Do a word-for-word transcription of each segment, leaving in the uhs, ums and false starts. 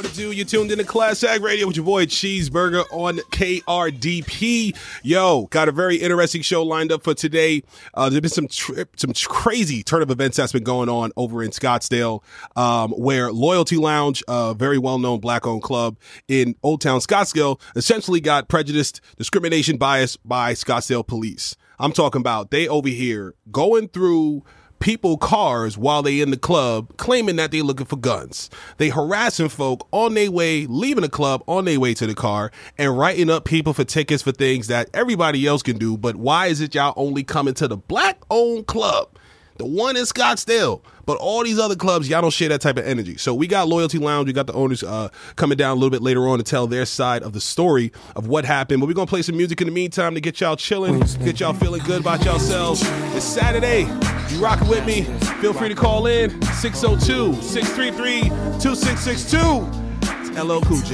it do? You tuned in to Class Act Radio with your boy Cheeseburger on K R D P. Yo, got a very interesting show lined up for today. Uh, there's been some tri- some crazy turn of events that's been going on over in Scottsdale, um, where Loyalty Lounge, a very well-known black-owned club in Old Town Scottsdale, essentially got prejudiced, discrimination bias by Scottsdale police. I'm talking about they over here going through people cars while they in the club claiming that they looking for guns. They harassing folk on their way, leaving the club on their way to the car and writing up people for tickets for things that everybody else can do. But why is it y'all only coming to the black owned club, the one in Scottsdale, but all these other clubs, y'all don't share that type of energy? So we got Loyalty Lounge. We got the owners uh, coming down a little bit later on to tell their side of the story of what happened. But we're going to play some music in the meantime to get y'all chilling, get y'all feeling good about yourselves. It's Saturday. You rocking with me? Feel free to call in six oh two, six three three, two six six two. It's L L Cool J.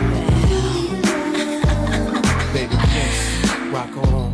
Baby, yes, rock on.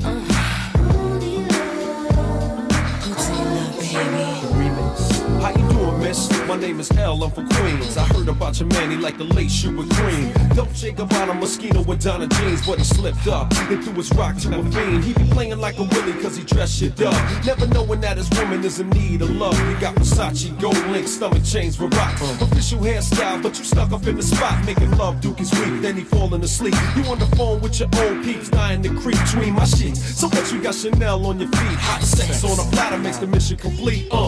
How you doing, miss? My name is L, I'm from Queens. I heard about your man, he like the late shoe with cream. Dolce Gabbana mosquito with Donna jeans, but he slipped up and threw his rock to a fiend. He be playing like a willy cause he dressed shit up, never knowing that his woman is in need of love. You got Versace, gold link, stomach chains with rock, official hairstyle, but you stuck up in the spot, making love, Duke is weak, then he falling asleep. You on the phone with your old peeps, dying to creep between my sheets. So what you got Chanel on your feet, hot sex on a platter makes the mission complete. Uh.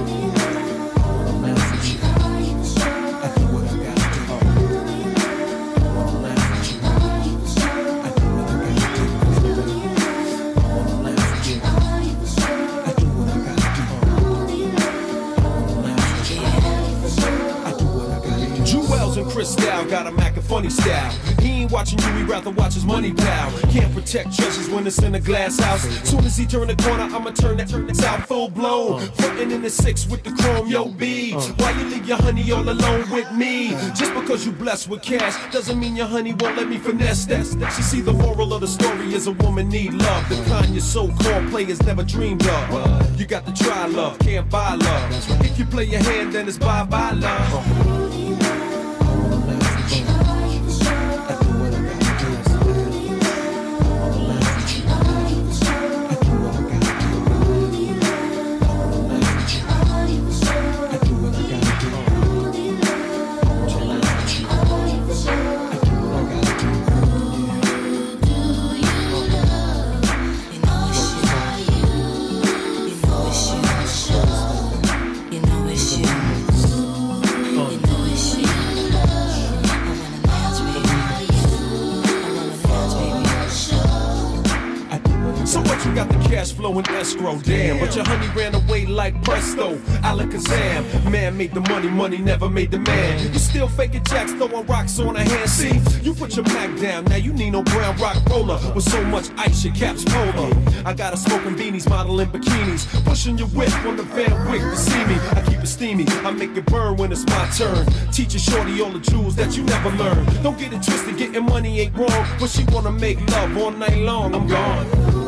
Style, got a Mac and funny style. He ain't watching you, he rather watch his money pal. Can't protect treasures when it's in a glass house. Soon as he turn the corner, I'ma turn that out full blown. Frontin' in the six with the chrome, yo B. Why you leave your honey all alone with me? Just because you blessed with cash doesn't mean your honey won't let me finesse that. She see the moral of the story is a woman need love, the kind your so-called players never dreamed of. You got to try love, can't buy love. If you play your hand, then it's bye-bye love. Flowing escrow, damn, but your honey ran away like presto, Alakazam. Man made the money, money never made the man. You still faking jacks, throwing rocks on a hand. See, you put your Mac down, now you need no brown rock roller with so much ice your caps polar. I got a smoking beanies, modeling bikinis, pushing your whip on the Van Wick to see me. I keep it steamy, I make it burn when it's my turn. Teaching shorty all the jewels that you never learned. Don't get it twisted, getting money ain't wrong, but she wanna make love all night long. I'm gone.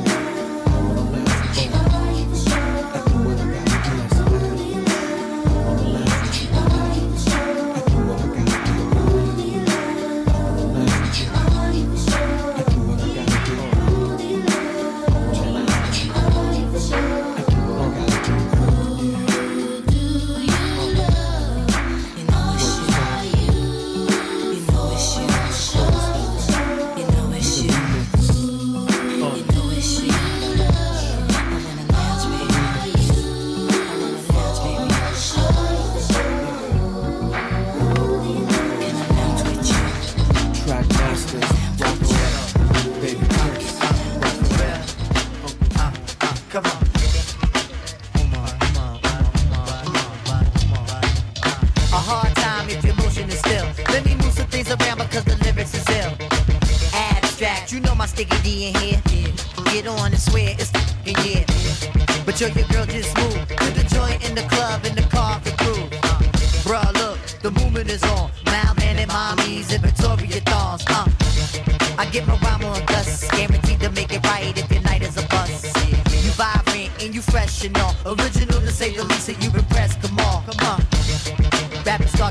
But yo, your girl just moved to the joint in the club in the car for crew. Bruh, look, the movement is on. Mailman and mommies and Victoria thongs. Uh, I get my rhyme on dust, guaranteed to make it right if your night is a bust. You vibrant and you fresh and all, original to say the least, and you impressed. Come on, come on. Rappers start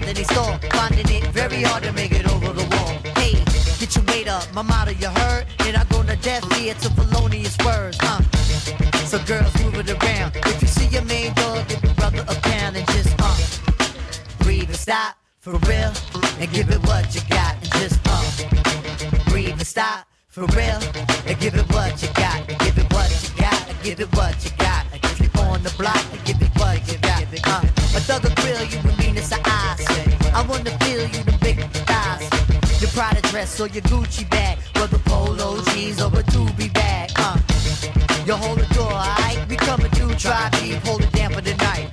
found in a store, finding it very hard to make it over the wall. Hey, get your weight up, my motto you heard, and I go to death ear to felonious words, huh? So girls move it around. If you see your main dog, give your brother a pound and just uh breathe and stop for real, and give it what you got and just uh breathe and stop for real, and give it what you got, and give it what you got, and give it what you got. And if you're on the block, and give it what you got. Uh, a thug will grill you with meanness of eyes. I wanna feel you the big thighs. Your Prada dress or your Gucci bag, whether polo jeans or a doobie bag. Uh, you hold the door, alright? We coming through, try deep, hold it down for the night.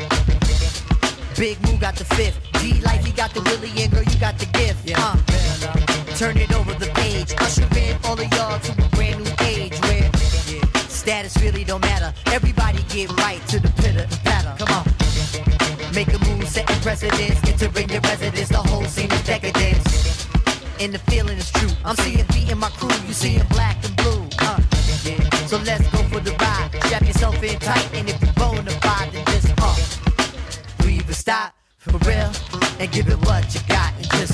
Big Moo got the fifth, D Life he got the Willie, and girl you got the gift. Uh, turn it over the page, usher in all of y'all to a brand new age where status really don't matter. Everybody get right to the pitter and patter. Come on. Make a move, setting precedence, entering your residence, the whole scene is decadence. And the feeling is true. I'm seeing beat in my crew, you seeing black and blue. Uh, yeah. So let's go for the ride. Strap yourself in tight, and if you're bona fide, then just uh, breathe and stop for real, and give it what you got, and just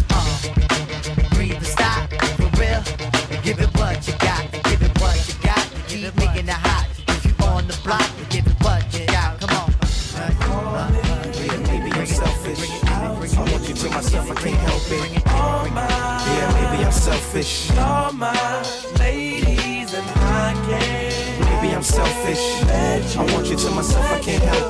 uh, breathe and stop for real, and give it what you got, and give it what you got, and keep making it hot. If you on the block, and give it what you got. Come on. Maybe I'm selfish. I want you to myself, I can't help it. All my, yeah, maybe I'm selfish. All my ladies and I can't. Maybe I'm selfish. I want you to myself, I can't help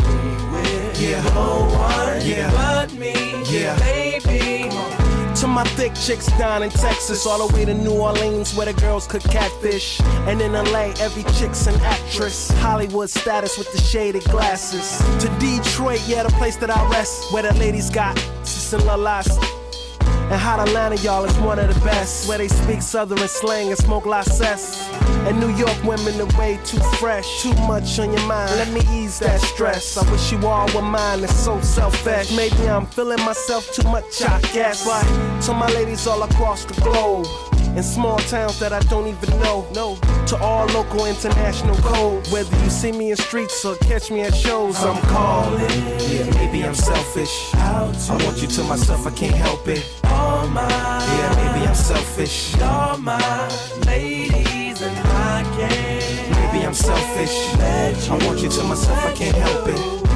it. Yeah, no one yeah. but me, yeah, baby. To my thick chicks down in Texas, all the way to New Orleans where the girls cook catfish. And in L A, every chick's an actress. Hollywood status with the shaded glasses. To Detroit, yeah, the place that I rest, where the ladies got sis and lalas. And hot Atlanta, y'all, is one of the best, where they speak southern slang and smoke la cess. And New York women are way too fresh, too much on your mind, let me ease that stress. I wish you all were mine, it's so selfish. Maybe I'm feeling myself too much, I guess. But to my ladies all across the globe, in small towns that I don't even know, no. To all local international codes, whether you see me in streets or catch me at shows, I'm calling. Yeah, maybe I'm selfish. I want you to myself, I can't help it. All my, yeah, maybe I'm selfish. All my ladies and I can't. Maybe I'm selfish. I want you to myself, I can't help it.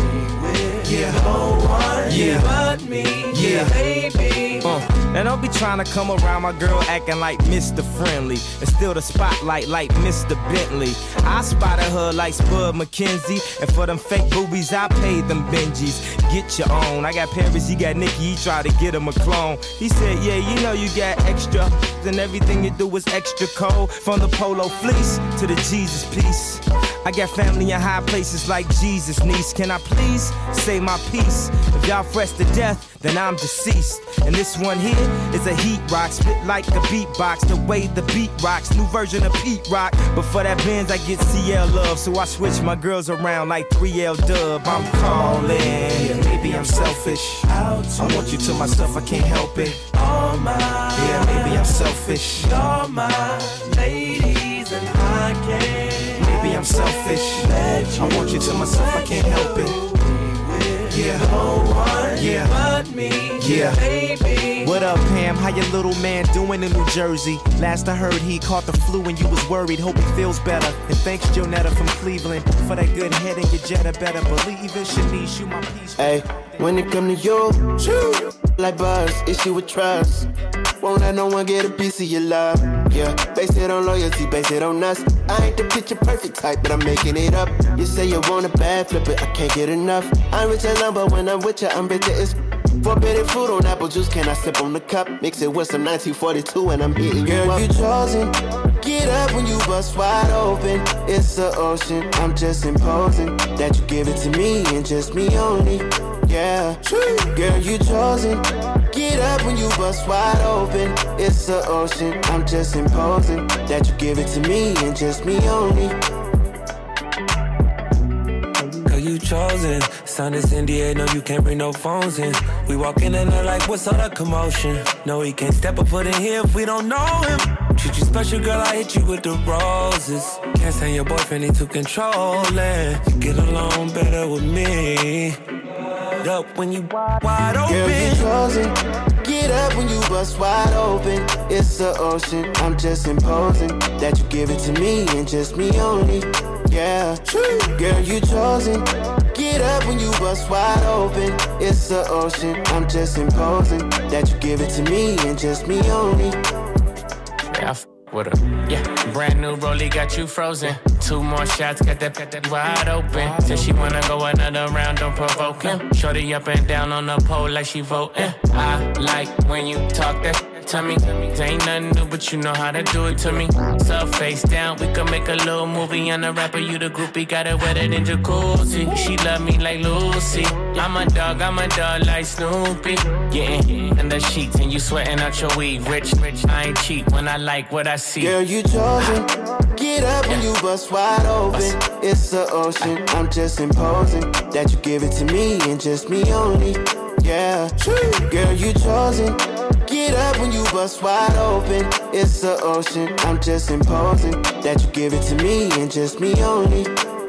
Yeah, no one yeah. but me, yeah, baby. Uh, and don't be trying to come around my girl acting like Mister Friendly and steal the spotlight like Mister Bentley. I spotted her like Spud McKenzie, and for them fake boobies I paid them Benjis. Get your own. I got Paris, he got Nikki, he tried to get him a clone. He said, yeah, you know you got extra, and everything you do is extra cold. From the polo fleece to the Jesus piece. I got family in high places like Jesus, niece. Can I please say my piece? If y'all fresh to death, then I'm deceased. And this one here is a heat rock, spit like a beatbox, the way the beat rocks, new version of Pete Rock. But for that Benz, I get C L love, so I switch my girls around like three L Dub. I'm calling. Yeah, maybe I'm selfish. I want you to myself, I can't help it. All my, yeah, maybe I'm selfish. All my ladies and I can't. Maybe I'm selfish. I want you to myself, I can't help it. Yeah, no one yeah. but me, yeah, baby. What up, Pam? How your little man doing in New Jersey? Last I heard, he caught the flu and you was worried. Hope he feels better. And thanks, Jonetta from Cleveland, for that good head and your Jetta. Better believe it, Shanice, you my peace. Hey, when it come to you, shoo, like buzz, issue with trust. Won't let no one get a piece of your love. Yeah, base it on loyalty, base it on us. I ain't the picture perfect type, but I'm making it up. You say you want a bad flip it, I can't get enough. I'm rich and lumber when I'm with you, I'm bitter as forbidden fruit on apple juice, can I sip on the cup? Mix it with some nineteen forty-two and I'm hitting you up. Girl, you chosen. Get up when you bust wide open. It's the ocean, I'm just imposing that you give it to me and just me only. Yeah, girl, you chosen. Get up when you bust wide open. It's the ocean, I'm just imposing that you give it to me and just me only. Girl, you chosen. Sign this N D A, no, you can't bring no phones in. We walk in and they're like, what's all the commotion? No, he can't step a foot in here if we don't know him. Treat you special, girl, I hit you with the roses. Can't stand your boyfriend, he too controlling. You get along better with me. up when you wide open. Girl, you chosen. Get up when you bust wide open. It's the ocean. I'm just imposing that you give it to me and just me only. Yeah, girl, you chosen. Get up when you bust wide open. It's the ocean. I'm just imposing that you give it to me and just me only. Yeah, I f- with her. Yeah, brand new rollie got you frozen. Two more shots, got that, got that wide open. Said she wanna go another round, don't provoke him. Shorty up and down on the pole like she voting. I like when you talk that to me. Ain't nothing new, but you know how to do it to me. So face down, we can make a little movie. On the rapper, you the groupie, got it wetter than jacuzzi. She love me like Lucy. I'm a dog, I'm a dog like Snoopy. Getting in the sheets and you sweating out your weave. Rich, rich, I ain't cheap when I like what I see. Girl, you chosen. Get up when you bust wide open. It's the ocean. I'm just imposing that you give it to me and just me only. Yeah, girl, you chosen. Get up when you bust wide open. It's the ocean. I'm just imposing that you give it to me and just me only.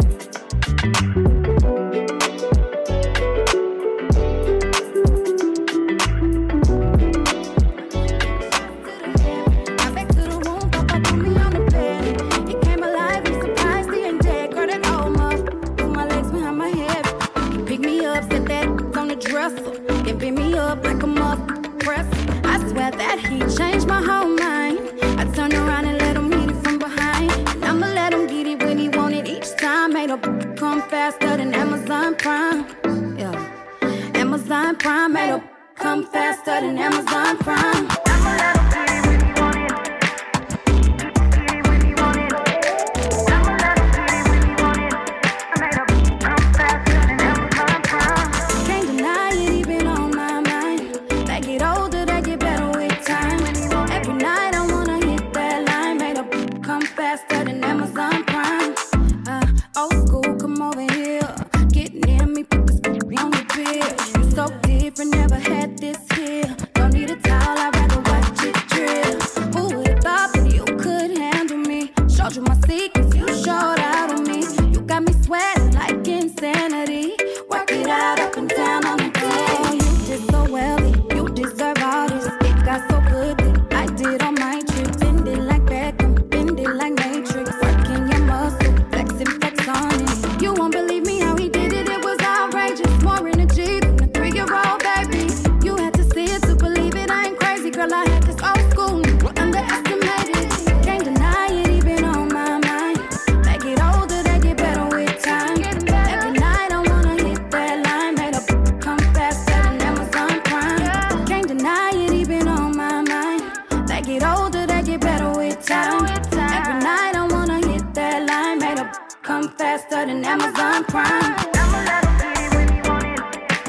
That he changed my whole mind. I turned around and let him hit it from behind. And I'ma let him get it when he want it each time. Made up come faster than Amazon Prime. Yeah, Amazon Prime made up come faster than Amazon Prime. I'ma let him get it when he want it. Get it when he want it. I'ma let him get it when he want it. I made up come faster than Amazon Prime. Can't deny it, he been on my mind. They get older, they get better. Every night I wanna hit that line. Made up come faster than Amazon Prime. Uh, old school, come over here. Get near me, put this on the bill. You so different, never had this here. Don't need a towel, I'd rather watch it drip. Who would've thought that you could handle me? Showed you my secrets, you showed out on me. You got me sweating like insanity. Work it out up and down on the floor. You did so well, you deserve all this. It got so good that I did all my tricks. Bend it like Beckham, bend it like Matrix. Working your muscle, flex and flex on it. You won't believe me how he did it, it was outrageous. More energy than a three-year-old baby. You had to see it to believe it, I ain't crazy. Girl, I had this old school, underestimated. Can't deny it, he been on my mind. They get older, they get better with time. Every night I wanna hit that line. Made up come faster than Amazon Prime. Can't deny it, he been on my mind. They get older, they get better with time. Every night I wanna hit that line. Made up come faster than Amazon Prime. I'ma let him get it when he want it.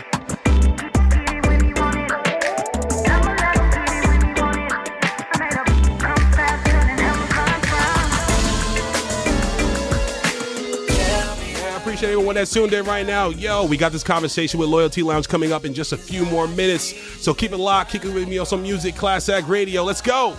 Get it when he want it. I'ma let him get it when he want it. I made up come faster than Amazon Prime. I appreciate everyone that's tuned in right now. Yo, we got this conversation with Loyalty Lounge coming up in just a few more minutes. So keep it locked, keep it with me on some music, Class Act Radio. Let's go.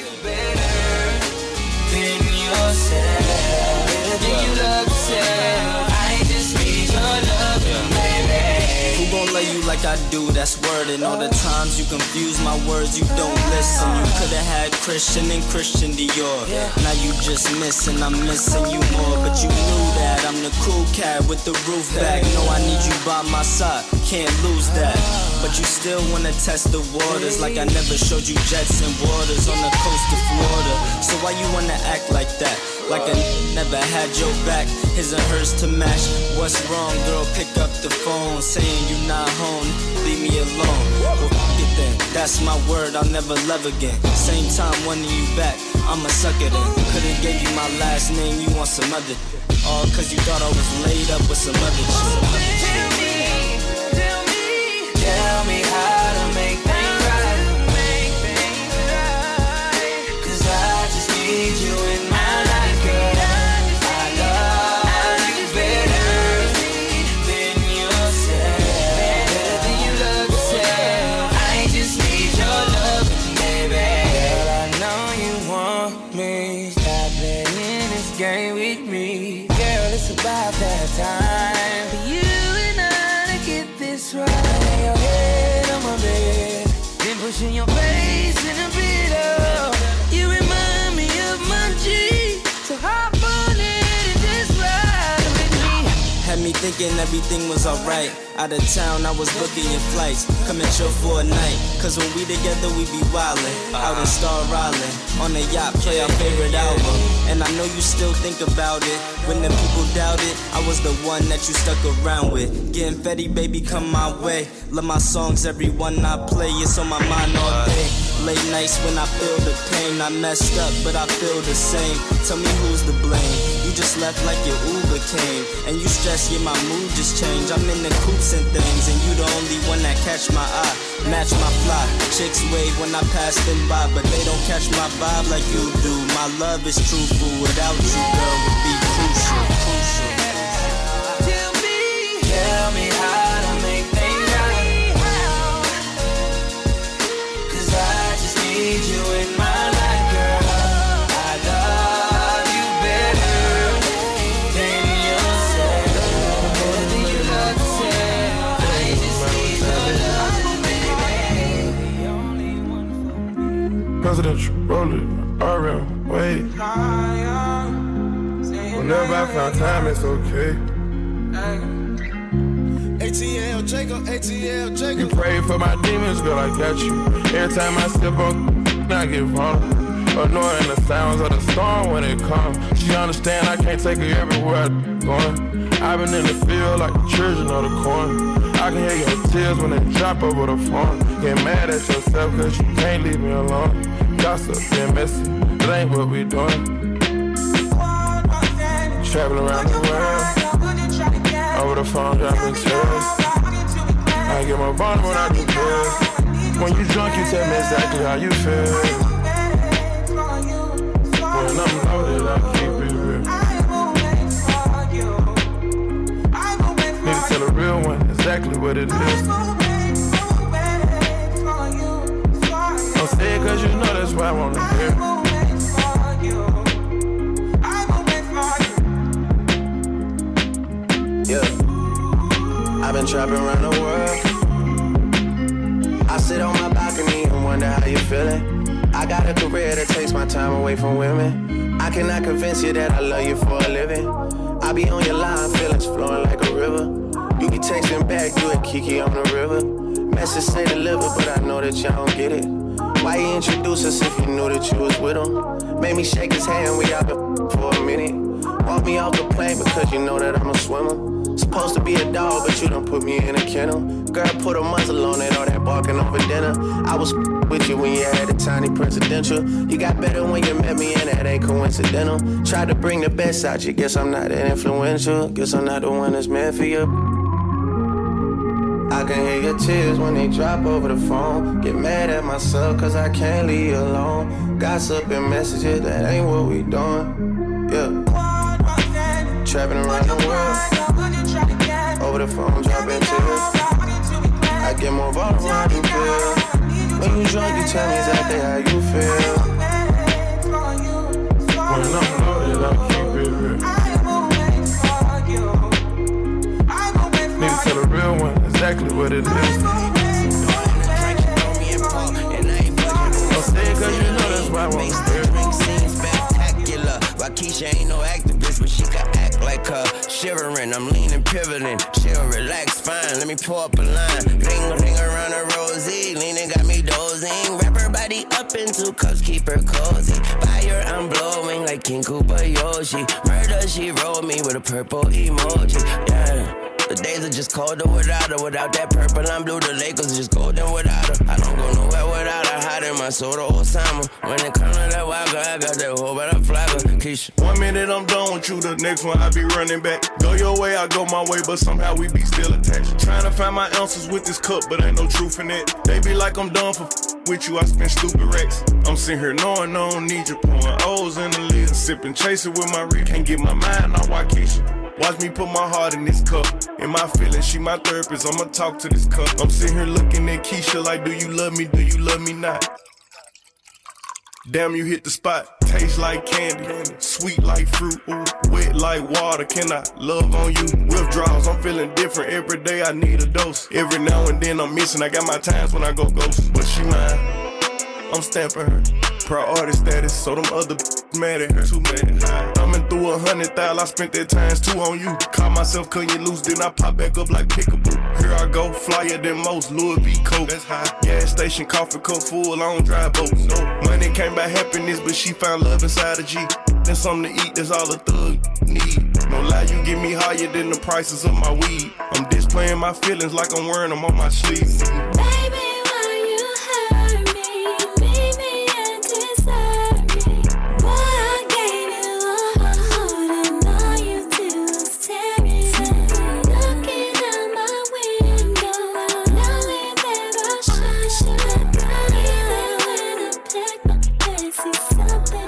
Who gon' love you like I do, that's word. And all the times you confuse my words, you don't listen. You could've had Christian and Christian Dior. Now you just missing, I'm missing you more. But you knew that I'm the cool cat with the roof back. No, I need you by my side, can't lose that. But you still wanna test the waters, like I never showed you jets and waters on the coast of Florida. So why you wanna act like that? Like I never had your back, his and hers to match. What's wrong, girl? Pick up the phone, saying you not home, leave me alone. Well, fuck it then, that's my word, I'll never love again. Same time wanting you back, I'ma suck it in. Could've gave you my last name, you want some other. All cause you thought I was laid up with some other shit. Tell me, tell me, tell me how to make things right. Make things right. Cause I just need you in my life, girl. I love you better than yourself. Better than you love yourself. I just need your love, baby. Girl, I know you want me. Stop playing this game with me. Girl, it's about that time for you in your face in a video. You remind me of my G. So hop on it and just ride with me. Had me thinking everything was alright. Out of town, I was booking your flights. Coming chill for a night. Cause when we together, we be wildin'. Out in Star Island. On the yacht, play our favorite album. And I know you still think about it. When the people doubt it, I was the one that you stuck around with. Getting fetty, baby, come my way. Love my songs, every one I play. It's on my mind all day. Late nights when I feel the pain. I messed up, but I feel the same. Tell me who's to blame. You just left like your Uber came. And you stress, yeah, my mood just changed. I'm in the coops and things, and you the only one that catch my eye. Match my fly. Chicks wave when I pass them by, but they don't catch my vibe like you do. My love is truthful. Without you, girl, would be crucial. Crucial. Tell me, tell me how to make things right. Cause I just need you in my life, girl. I love you better than yourself. Better than you love yourself. I just need your love, baby. The only one for me. Presidential, roll it, R M, wait. Whenever I found time, it's okay. A T L Jacob, A T L Jacob. You pray for my demons, girl, I got you. Every time I step on, I get vulnerable. Annoying the sounds of the storm when it comes. She understand I can't take her everywhere I'm going. I've been in the field like the children of the corn. I can hear your tears when they drop over the phone. Get mad at yourself cause you can't leave me alone. Gossip and messy, that ain't what we doing. Traveling around the world, over the phone dropping tears. I get more vulnerable when I do this. When you drunk, you tell me exactly how you feel. When I'm loaded, I keep it real. Need to tell a real one exactly what it is. Don't say it cause you know that's why I wanna hear. Yeah, I've been trapping around the world. I sit on my balcony and wonder how you feeling. I got a career that takes my time away from women. I cannot convince you that I love you for a living. I be on your line, feelings flowing like a river. You be texting back, you and Kiki on the river. Message say deliver, but I know that y'all don't get it. Why you introduce us if you knew that you was with him? Made me shake his hand, we out been for a minute. Walk me off the plane because you know that I'm a swimmer. Supposed to be a dog, but you done put me in a kennel. Girl, put a muzzle on it, all that barking over dinner. I was with you when you had a tiny presidential. You got better when you met me, and that ain't coincidental. Tried to bring the best out you, guess I'm not that influential. Guess I'm not the one that's meant for you. I can hear your tears when they drop over the phone. Get mad at myself cause I can't leave you alone. Gossip and messages, that ain't what we doing. Yeah. Trapping around the world. Over the phone, dropping tears. I get more vulnerable when you feel. When you drunk, you tell me exactly how you feel. When I'm loaded, I keep it real. Need to tell a real one exactly what it is. Don't say it cause you know that's why I want to hear. Spectacular. Waukesha ain't no activist, but she can act like her. Shivering, I'm leaning, pivoting. Chill, relax, fine. Let me pull up a line. Ring, ring around a rosy. Leaning got me dozing. Wrap her body up in two cups, keep her cozy. Fire, I'm blowing like King Koopa Yoshi. Murder, she rolled me with a purple emoji. Yeah. The days are just colder without her. Without that purple, I'm blue. The Lakers are just golden without her. I don't go nowhere without her. Hiding my soul to Osama. When it comes to that wild girl, I got that whole better flagger. Keisha. One minute I'm done with you, the next one I be running back. Go your way, I go my way, but somehow we be still attached. Trying to find my ounces with this cup, but ain't no truth in it. They be like I'm done for f- with you, I spend stupid racks. I'm sitting here knowing I don't need you. Pouring O's in the lid, sipping, chasing with my reef. Can't get my mind on Waukesha. Watch me put my heart in this cup. In my feelings, she my therapist, I'ma talk to this cup. I'm sitting here looking at Keisha like, do you love me, do you love me not? Damn, you hit the spot. Taste like candy, sweet like fruit, ooh, wet like water. Can I love on you? Withdrawals, I'm feeling different every day. I need a dose. Every now and then I'm missing. I got my times when I go ghost, but she mine. I'm stamping her. Proud artist status, so them other mad at her. Too mad. I'm in through a hundred thousand, I spent that times two on you. Caught myself cutting you loose, then I pop back up like Pickaboo. Here I go, flyer than most, Louis V. Coke. That's high. Gas station, coffee cup full, I don't drive boats. No. Money came by happiness, but she found love inside a G. Then something to eat, that's all a thug need. No lie, you get me higher than the prices of my weed. I'm displaying my feelings like I'm wearing them on my sleeves. Baby, why you hurt me? Leave me and desert me. Boy, I gave you all, and all you do is tear me down. Looking out my window, knowing that I should, should die. Even when I pack my bags, see something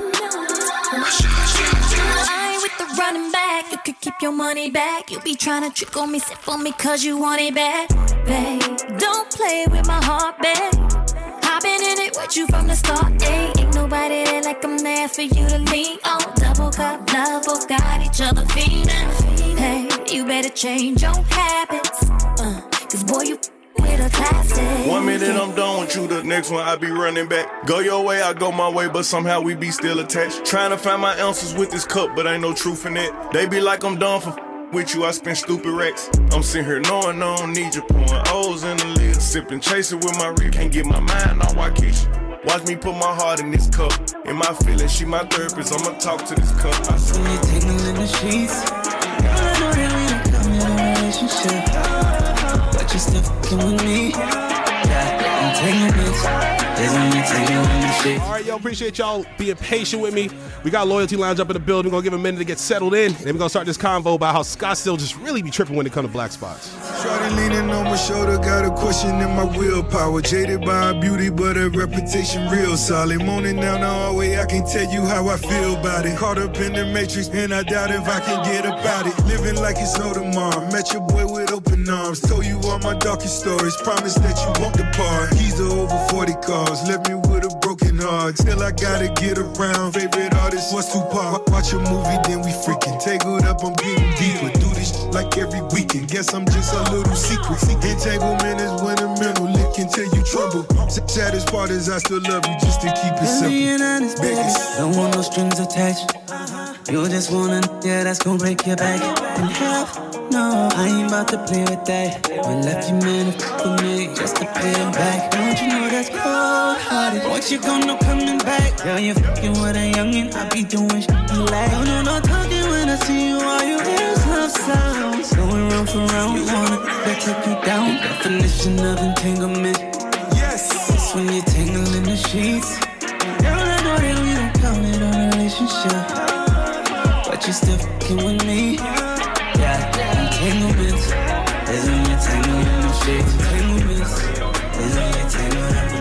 I ain't with the running back. You could keep your money back. You be trying to trick on me, sip on me, cause you want it back. Babe, don't play with my heart, babe. I've been in it with you from the start, eh? Ain't nobody there like I'm there for you to lean on. Double cup love, both got each other feeding. Hey, you better change your habits, uh, cause boy, you with a classic. One minute I'm done with you, the next one I be running back. Go your way, I go my way, but somehow we be still attached. Trying to find my answers with this cup, but ain't no truth in it. They be like I'm done for with you, I spend stupid racks. I'm sitting here knowing I don't need you, pouring O's in the lid, sipping, chasing with my rib. Can't get my mind on Waukesha. Watch me put my heart in this cup. In my feelings, she my therapist, I'ma talk to this cup. I see you tingling in the sheets. Girl, I know that we don't come in a relationship, but you still fucking with me. Yeah, I'm taking this. All right, yo, appreciate y'all being patient with me. We got Loyalty Lounge up in the building. We're gonna give him a minute to get settled in, and then we're gonna start this convo about how Scottsdale just really be tripping when it comes to black spots. Shorty leaning on my shoulder, got a question in my willpower. Jaded by her beauty, but her reputation real solid. Moaning down the hallway, I can tell you how I feel about it. Caught up in the matrix, and I doubt if I can get about it. Living like it's no tomorrow. Met your boy with open arms. Told you all my darkest stories. Promise that you won't depart. Keys to over forty cars. Left me with a broken heart. Still I gotta get around. Favorite artist was Tupac. Watch a movie, then we freaking tangled up. I'm getting deeper. Do this shit like every weekend. Guess I'm just a little secret. Entanglement is when a mental lick until you trouble. Saddest part is I still love you just to keep it simple. Being honest, baby, don't want no strings attached. You just want a nigga that's gon' break your back in half. No, I ain't about to play with that. You left your man for me just to pay him back. Don't you know that's cold-hearted? What you gonna coming back? Girl, you fucking with a youngin', I be doing shit you like. No, no, no talking when I see you. All you hear is love sounds. Going round for round, you wanna that take you down. Definition of entanglement. Yes, it's when you tangle in the sheets. Girl, I know that we don't count it on a relationship, but you still fucking with me. Yeah, entanglements is when you tangle in the sheets. Entanglements is when you tangle up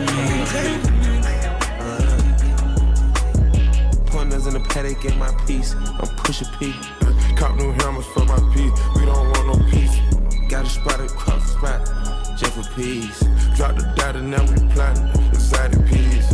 with me. Pointers in the paddock, get my piece. I'm pushing P. Cop new hammers for my piece. We don't want no peace. Got a spot across the spot, just for peace. Drop the data, now we plotting excited peas.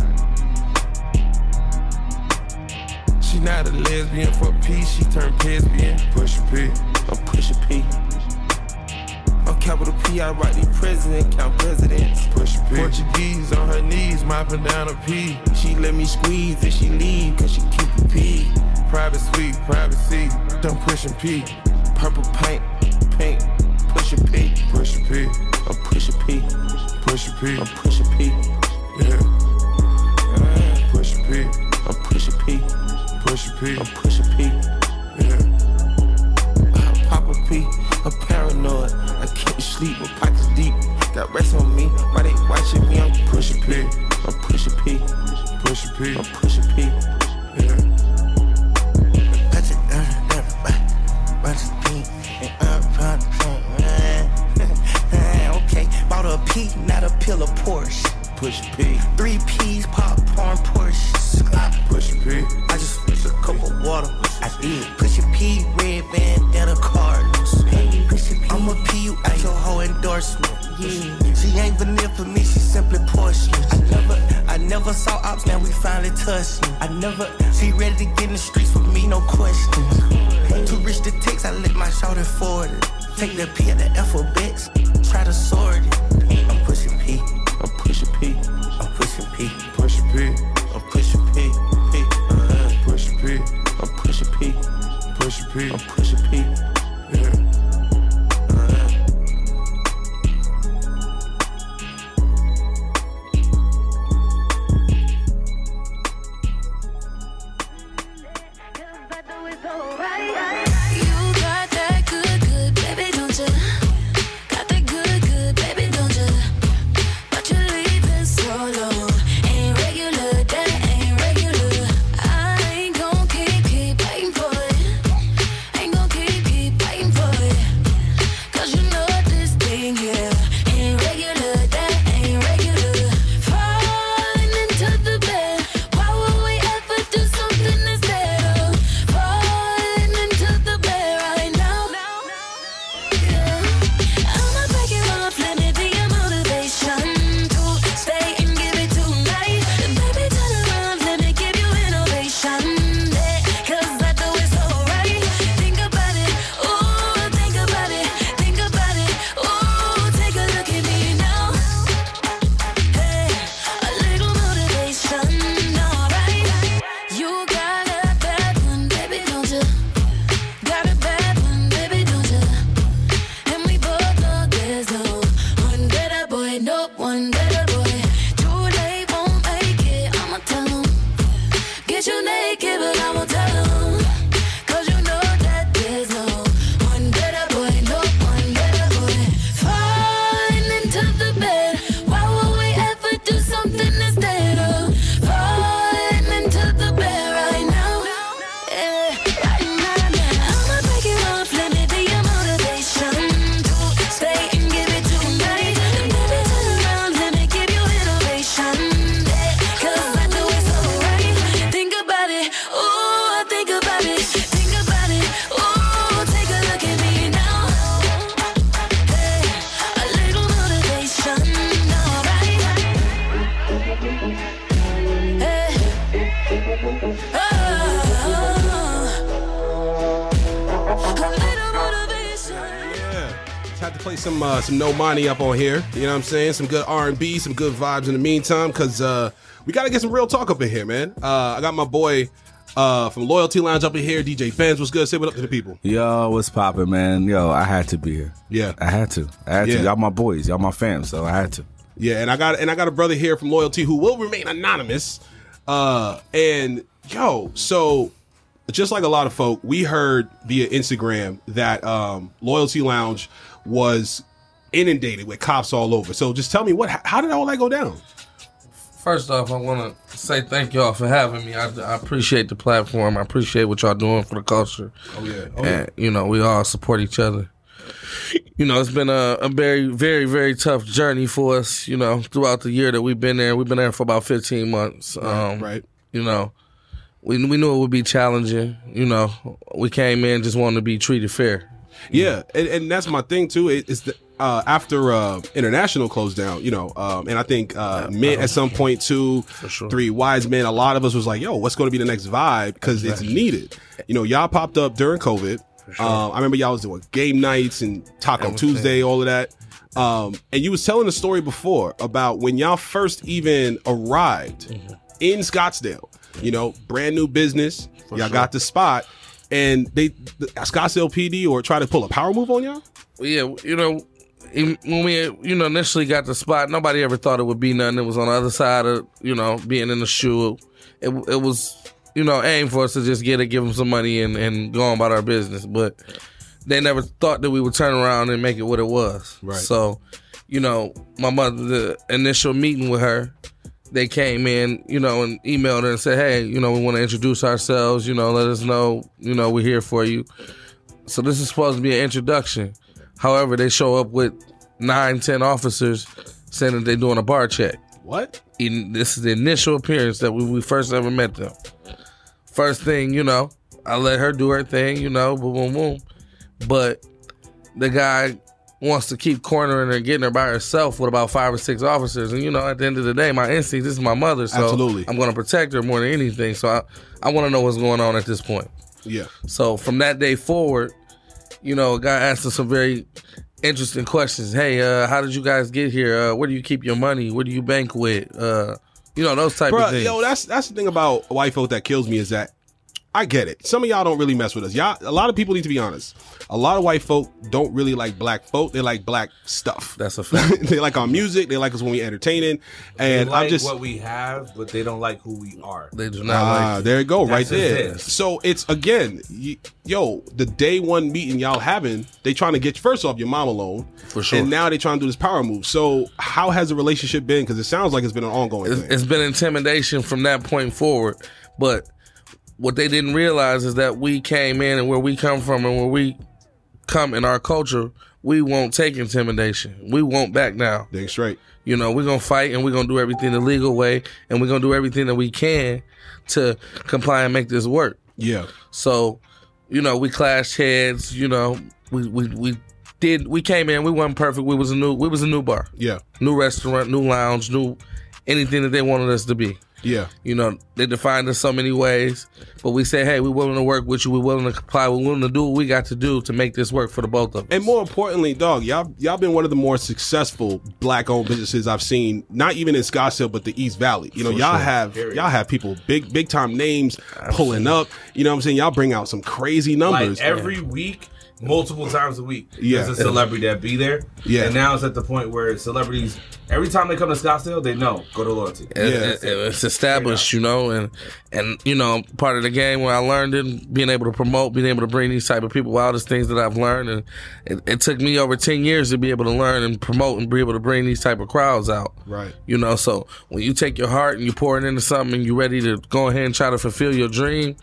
She not a lesbian for peace, she turned lesbian. Push a P, I'm push a P. I'm capital P, I write the president, count presidents. Push a P. Portuguese on her knees, mopping down a P. She let me squeeze and she leave, cause she keep a P. Private suite, privacy, don't push a P. Purple paint, pink, push a P. Push a P, I'm push a P. Push a P, I'm push a P. Yeah. Push a P, I'm push a P. Push a P, I'm push a P. Yeah. I pop a P, I'm paranoid. I can't sleep, my pockets deep. Got rest on me, why they watching me? I'm push a P, I'm push a P. Push a P, I'm push a P. Yeah. Okay, bought a P, not a pill of Porsche. Push a P. Three P's, popcorn, Porsche. Push a P. I just switched a cup of water. I did. Push a P, red bandana, Cardinals. I'ma P you out your whole endorsement. Yeah. She ain't vanilla for me, she simply portion. I never, I never saw ops, now we finally touched. I never, she ready to get in the streets with me, no questions. Too rich to text, I let my shoulder forward it. Take the P at the alphabets, try to sort it. I'm pushing P. I'm pushing P. I'm pushing P. Push a P. I'm pushing P. P. Uh-huh. Pushing P. I'm pushing P. Pushing P. I'm pushing P. Yeah. Some uh, some No Money up on here, you know what I'm saying? Some good R and B, some good vibes in the meantime, because uh, we got to get some real talk up in here, man. Uh, I got my boy uh, from Loyalty Lounge up in here, D J Benz. What's good? Say what up to the people. Yo, what's poppin', man? Yo, I had to be here. Yeah. I had to. I had Yeah. to. Y'all my boys. Y'all my fam, so I had to. Yeah, and I got and I got a brother here from Loyalty who will remain anonymous. Uh, and yo, so just like a lot of folk, we heard via Instagram that um, Loyalty Lounge was inundated with cops all over. So just tell me, what? How did all that go down? First off, I want to say thank y'all for having me. I, I appreciate the platform. I appreciate what y'all doing for the culture. Oh yeah, oh, and yeah. you know, we all support each other. You know, it's been a, a very, very, very tough journey for us. You know, throughout the year that we've been there, we've been there for about fifteen months. Right, Um, right. You know, we we knew it would be challenging. You know, we came in just wanting to be treated fair. Yeah, and, and that's my thing too. It, it's the, uh, after uh, international closed down, you know, um, and I think uh, Mint at some point too, sure. Three Wise Men. A lot of us was like, "Yo, what's going to be the next vibe?" Because it's needed. You know, y'all popped up during COVID. Sure. Um, I remember y'all was doing game nights and Taco Everything. Tuesday, all of that. Um, and you was telling a story before about when y'all first even arrived Mm-hmm. in Scottsdale. You know, brand new business. For y'all sure. got the spot. And they, the Scottsdale P D, or try to pull a power move on y'all? Yeah, you know, in- when we you know initially got the spot, nobody ever thought it would be nothing. It was on the other side of you know being in the shoe. It it was you know aimed for us to just get it, give them some money, and, and go on about our business. But they never thought that we would turn around and make it what it was. Right. So, you know, my mother, the initial meeting with her, they came in, you know, and emailed her and said, hey, you know, we want to introduce ourselves, you know, let us know, you know, we're here for you. So this is supposed to be an introduction. However, they show up with nine, ten officers saying that they're doing a bar check. What? In, this is the initial appearance that we, we first ever met them. First thing, you know, I let her do her thing, you know, boom, boom, boom. But the guy wants to keep cornering her and getting her by herself with about five or six officers. And, you know, at the end of the day, my instinct, this is my mother, so Absolutely. I'm going to protect her more than anything. So I, I want to know what's going on at this point. Yeah. So from that day forward, you know, a guy asked us some very interesting questions. Hey, uh, how did you guys get here? Uh, where do you keep your money? Where do you bank with? Uh, You know, those type Bruh, of things. Yo, that's that's the thing about white folk that kills me is that I get it. Some of y'all don't really mess with us. Y'all, a lot of people need to be honest. A lot of white folk don't really like black folk. They like black stuff. That's a fact. They like our music. They like us when we entertaining. And they like I'm just what we have, but they don't like who we are. They do not ah, like. there you go, right That's there. it. So it's again, y- yo, the day one meeting y'all having, they trying to get first off your mom alone, For sure. and now they trying to do this power move. So how has the relationship been? Because it sounds like it's been an ongoing It's, thing. it's been intimidation from that point forward, but what they didn't realize is that we came in and where we come from and where we come in our culture, we won't take intimidation. We won't back down. Dang straight. You know, we're going to fight and we're going to do everything the legal way and we're going to do everything that we can to comply and make this work. Yeah. So, you know, we clashed heads, you know, we, we, we did, we came in, we wasn't perfect. We was a new, we was a new bar. Yeah. New restaurant, new lounge, new anything that they wanted us to be. Yeah. You know, they defined us so many ways, but we say, hey, we're willing to work with you. We're willing to comply. We're willing to do what we got to do to make this work for the both of us. And more importantly, dog, y'all y'all been one of the more successful black-owned businesses I've seen, not even in Scottsdale, but the East Valley. You know, For y'all sure. have Period. y'all have people, big big time names pulling up. You know what I'm saying? Y'all bring out some crazy numbers. Like every week, multiple times a week, Yeah. there's a celebrity that be there. Yeah. And now it's at the point where celebrities, every time they come to Scottsdale, they know, go to Loyalty. It- it- it's established, you know, and and you know, part of the game where I learned it, being able to promote, being able to bring these type of people out is things that I've learned, and it, it took me over ten years to be able to learn and promote and be able to bring these type of crowds out. Right. You know, so when you take your heart and you pour it into something and you're ready to go ahead and try to fulfill your dream,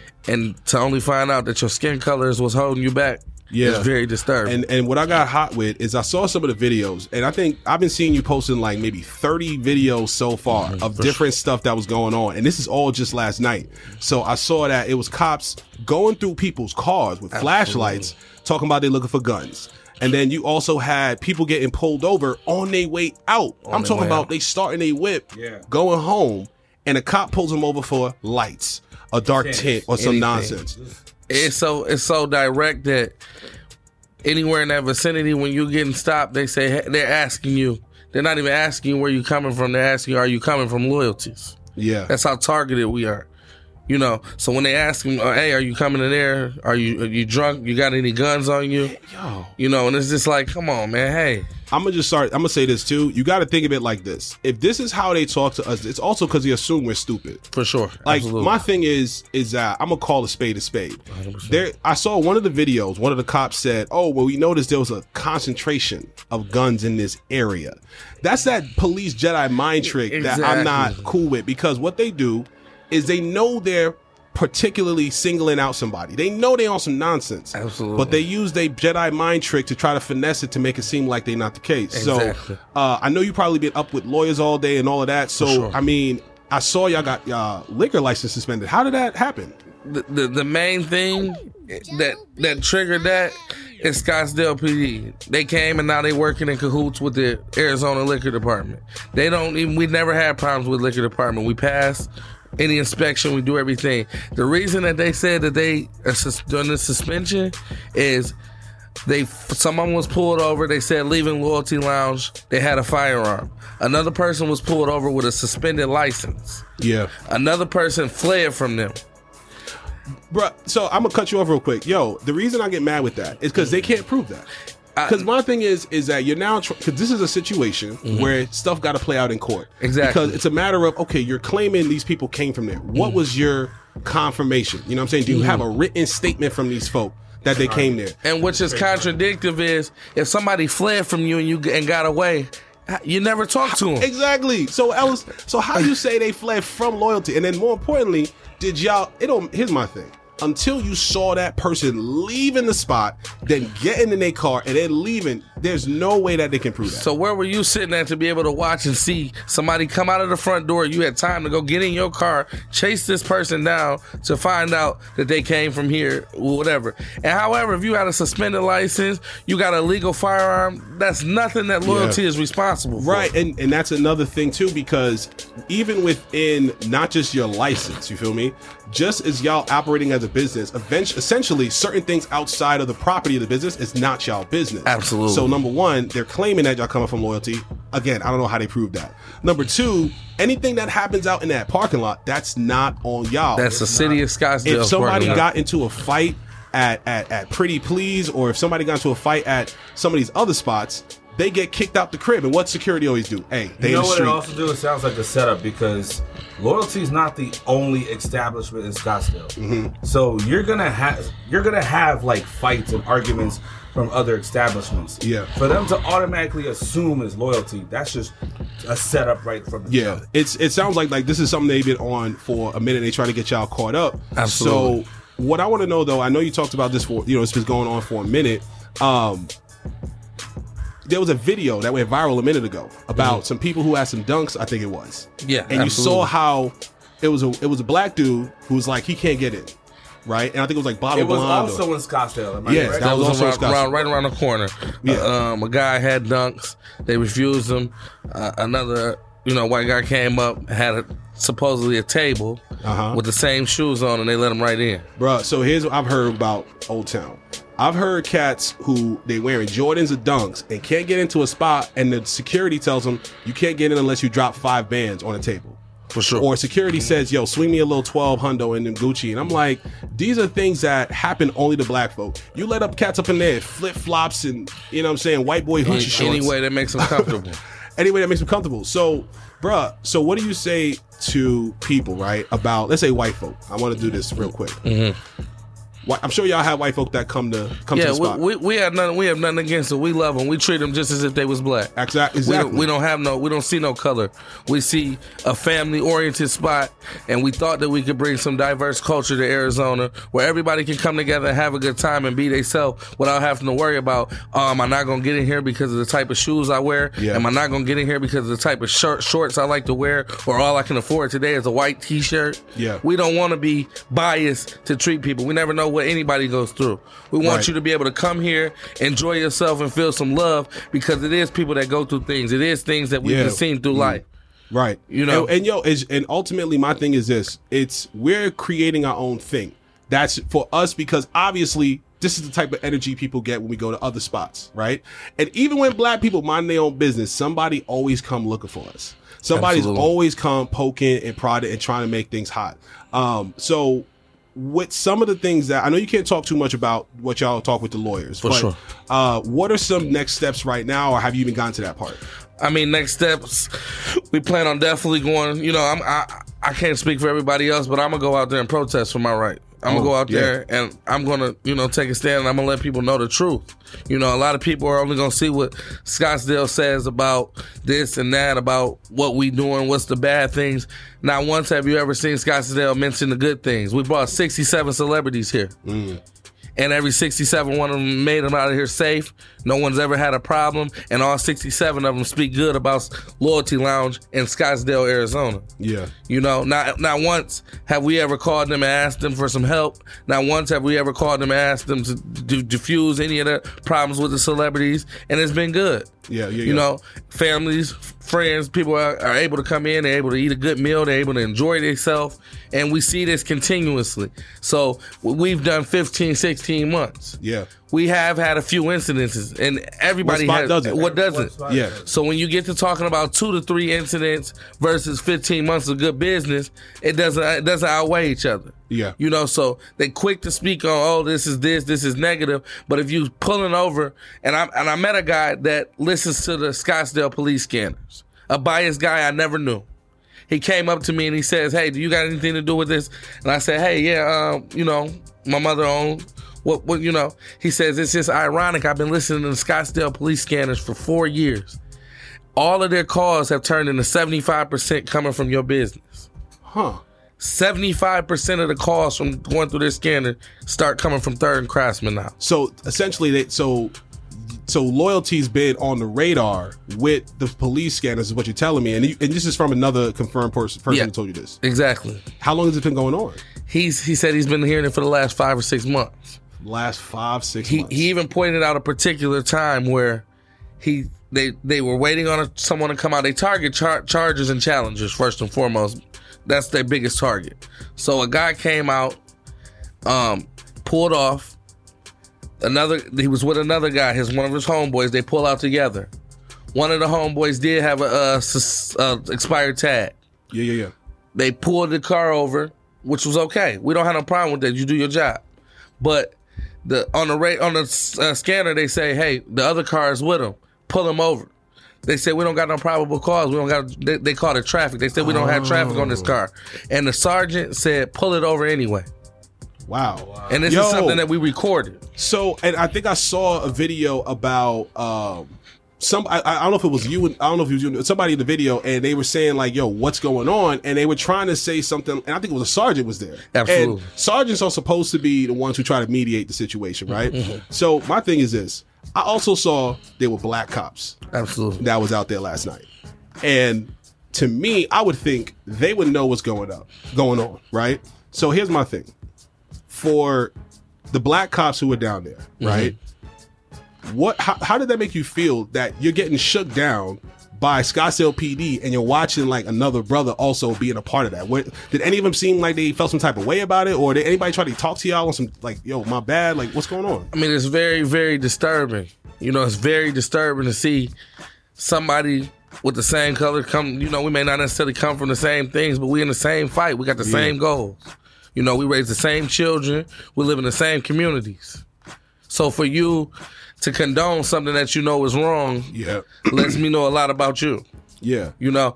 and to only find out that your skin color is what's holding you back. Yeah. It's very disturbing. And and what I got hot with is I saw some of the videos, and I think I've been seeing you posting like maybe thirty videos so far Mm-hmm. of different stuff that was going on, and this is all just last night. So I saw that it was cops going through people's cars with flashlights, talking about they looking for guns. And then you also had people getting pulled over on their way out. On I'm their talking way about out. they starting a whip, Yeah. going home, and a cop pulls them over for lights, a dark Yes. tint, or some Anything. nonsense. It's so it's so direct that anywhere in that vicinity, when you're getting stopped, they say hey, they're asking you. They're not even asking you where you coming from. They're asking you, are you coming from Loyalties? Yeah. That's how targeted we are. You know, so when they ask him, oh, hey, are you coming in there? Are you are you drunk? You got any guns on you? Yo. You know, and it's just like, come on, man. Hey, I'm gonna just start. I'm gonna say this too. You got to think of it like this: if this is how they talk to us, it's also because they assume we're stupid. For sure. Like Absolutely. my thing is, is that I'm gonna call a spade a spade. There, I saw one of the videos. One of the cops said, "Oh, well, we noticed there was a concentration of guns in this area." That's that police Jedi mind trick that I'm not Exactly. cool with, because what they do is they know they're particularly singling out somebody. They know they on some nonsense. Absolutely. But they use their Jedi mind trick to try to finesse it to make it seem like they're not the case. Exactly. So uh, I know you probably been up with lawyers all day and all of that. So sure. I mean, I saw y'all got uh, liquor license suspended. How did that happen? the, the the main thing that that triggered that is Scottsdale P D. They came and now they working in cahoots with the Arizona Liquor Department. They don't even. We never had problems with Liquor Department. We pass any inspection. We do everything. The reason that they said that they are sus- doing the suspension is they someone was pulled over. They said leaving Loyalty Lounge. They had a firearm. Another person was pulled over with a suspended license. Yeah. Another person fled from them. Bruh, so I'm gonna cut you off real quick. Yo, the reason I get mad with that is because they can't prove that. Because my thing is, is that you're now, because this is a situation Mm-hmm. where stuff got to play out in court. Exactly. Because it's a matter of, okay, you're claiming these people came from there. What Mm-hmm. was your confirmation? You know what I'm saying? Do you have a written statement from these folk that they came there? And which is contradictive is if somebody fled from you and you and got away, you never talk to them. Exactly. So else, so how you say they fled from Loyalty? And then more importantly, did y'all, it don't, here's my thing. Until you saw that person leaving the spot, then getting in their car and then leaving, there's no way that they can prove that. So where were you sitting at to be able to watch and see somebody come out of the front door? You had time to go get in your car, chase this person down to find out that they came from here, whatever. And however, if you had a suspended license, you got a legal firearm, that's nothing that Loyalty Yeah. is responsible for. Right, and, and that's another thing too, because even within not just your license, you feel me? Just as y'all operating as a business, eventually, essentially certain things outside of the property of the business is not y'all business. Absolutely. So number one, they're claiming that y'all coming from Loyalty. again, I don't know how they proved that. Number two, anything that happens out in that parking lot, that's not on y'all. That's the city of Scottsdale. If somebody parking lot. got into a fight at, at, at Pretty Please, or if somebody got into a fight at some of these other spots, they get kicked out the crib. And what security always do? Hey, they you know in the what street. it also do? It sounds like a setup because Loyalty is not the only establishment in Scottsdale. Mm-hmm. So you're gonna have you're gonna have like fights and arguments from other establishments. Yeah. For them to automatically assume is Loyalty, that's just a setup right from the Yeah, jump. it's it sounds like like this is something they've been on for a minute. They try to get y'all caught up. Absolutely. So what I want to know though, I know you talked about this for you know it's been going on for a minute. Um, there was a video that went viral a minute ago about Mhm. some people who had some dunks. I think it was. Yeah, and you absolutely. saw how it was a it was a black dude who was like he can't get in, right? And I think it was like Bottle It was Blonde. or- also in Scottsdale. Am I Yes, correct? that was also in around, Scottsdale. around- right around the corner. Yeah. Uh, um, a guy had dunks. They refused him. Uh, another, you know, white guy came up, had a, supposedly a table Uh-huh. with the same shoes on, and they let him right in. Bruh, so here's what I've heard about Old Town. I've heard cats who they wearing Jordans or Dunks and can't get into a spot, and the security tells them you can't get in unless you drop five bands on a table. For sure. Or security says, yo, swing me a little twelve hundo in them Gucci. And I'm like, these are things that happen only to black folk. You let up cats up in there, flip flops and, you know what I'm saying, white boy hoochie Any, shorts. any way that makes them comfortable. Any way that makes them comfortable. So, bruh, so what do you say to people, right, about, let's say white folk. I want to do this real quick. Mm-hmm. Why- I'm sure y'all have white folk that come to come yeah, to the spot. we, we we have nothing. We have nothing against it. We love them. We treat them just as if they was black. Exactly. We don't, exactly. we don't have no. We don't see no color. We see a family-oriented spot, and we thought that we could bring some diverse culture to Arizona, where everybody can come together and have a good time and be themselves without having to worry about, oh, am I not gonna get in here because of the type of shoes I wear? Yeah. Am I not gonna get in here because of the type of shirt shorts I like to wear, or all I can afford today is a white T-shirt? Yeah. We don't want to be biased to treat people. We never know what anybody goes through. We want Right. you to be able to come here, enjoy yourself, and feel some love, because it is people that go through things. It is things that we've Yeah. been seen through Mm. life. Right. You know? and, and yo, is and ultimately my thing is this: it's we're creating our own thing. That's for us because obviously this is the type of energy people get when we go to other spots, right? And even when black people mind their own business, somebody always come looking for us. Somebody's Absolutely. always come poking and prodding and trying to make things hot. Um, so with some of the things that I know you can't talk too much about what y'all talk with the lawyers, For but sure. uh, what are some next steps right now, or have you even gotten to that part? I mean, next steps, we plan on definitely going. You know, I'm, I I can't speak for everybody else, but I'm gonna go out there and protest for my right. I'm gonna Oh, go out yeah. there and I'm gonna, you know, take a stand, and I'm gonna let people know the truth. You know, a lot of people are only gonna see what Scottsdale says about this and that, about what we doing, what's the bad things. Not once have you ever seen Scottsdale mention the good things. We brought sixty-seven celebrities here. And every sixty-seven one of them made them out of here safe. No one's ever had a problem. And all sixty-seven of them speak good about Loyalty Lounge in Scottsdale, Arizona. Yeah. You know, not not once have we ever called them and asked them for some help. Not once have we ever called them and asked them to d- diffuse any of the problems with the celebrities. And it's been good. Yeah, yeah, You yeah. know, families, friends, people are, are able to come in, they're able to eat a good meal, they're able to enjoy themselves, and we see this continuously. So we've done fifteen, sixteen months. Yeah. We have had a few incidences, and everybody What spot has. doesn't? What doesn't? What spot Yeah. doesn't? So when you get to talking about two to three incidents versus fifteen months of good business, it doesn't it doesn't outweigh each other. Yeah. You know, so they quick to speak on, oh, this is this, this is negative. But if you pulling over, and I and I met a guy that listens to the Scottsdale police scanners, a biased guy I never knew. He came up to me and he says, hey, do you got anything to do with this? And I said, hey, yeah, um, you know, my mother owned. What, what, you know, he says, it's just ironic. I've been listening to the Scottsdale police scanners for four years. All of their calls have turned into seventy-five percent coming from your business. Huh. seventy-five percent of the calls from going through their scanner start coming from Third and Craftsman now. So essentially, they so so Loyalty's been on the radar with the police scanners, is what you're telling me, and you, and this is from another confirmed person, person Yeah. who told you this. Exactly. How long has it been going on? He's he said he's been hearing it for the last five or six months. Last five, six He months. he even pointed out a particular time where he they they were waiting on a, someone to come out. They target char- chargers and challengers first and foremost. That's their biggest target. So a guy came out, um, pulled off. Another he was with another guy, his one of his homeboys. They pull out together. One of the homeboys did have a uh, sus- uh, expired tag. Yeah, yeah, yeah. They pulled the car over, which was okay. We don't have no problem with that. You do your job. But the on the rate on the uh, scanner, they say, "Hey, the other car is with him. Pull him over." They said we don't got no probable cause. We don't got. They, they called it traffic. They said we don't have traffic on this car, and the sergeant said, "Pull it over anyway." Wow. And this Yo. is something that we recorded. So, and I think I saw a video about um, some. I, I don't know if it was you. I don't know if it was you. Somebody in the video, and they were saying like, "Yo, what's going on?" And they were trying to say something. And I think it was a sergeant was there. Absolutely. And sergeants are supposed to be the ones who try to mediate the situation, right? Mhm. So my thing is this: I also saw there were black cops. Absolutely. That was out there last night, and to me, I would think they would know what's going up, going on, right? So here's my thing. For the black cops who were down there, right? Mm-hmm. What? How, how did that make you feel that you're getting shook down by Scottsdale P D and you're watching like another brother also being a part of that? What, did any of them seem like they felt some type of way about it, or did anybody try to talk to y'all on some like, yo, my bad? Like, what's going on? I mean, it's very, very disturbing. You know, it's very disturbing to see somebody with the same color come. You know, we may not necessarily come from the same things, but we in the same fight. We got the Yeah. same goals. You know, we raise the same children. We live in the same communities. So for you to condone something that you know is wrong, yeah, lets me know a lot about you. Yeah. You know,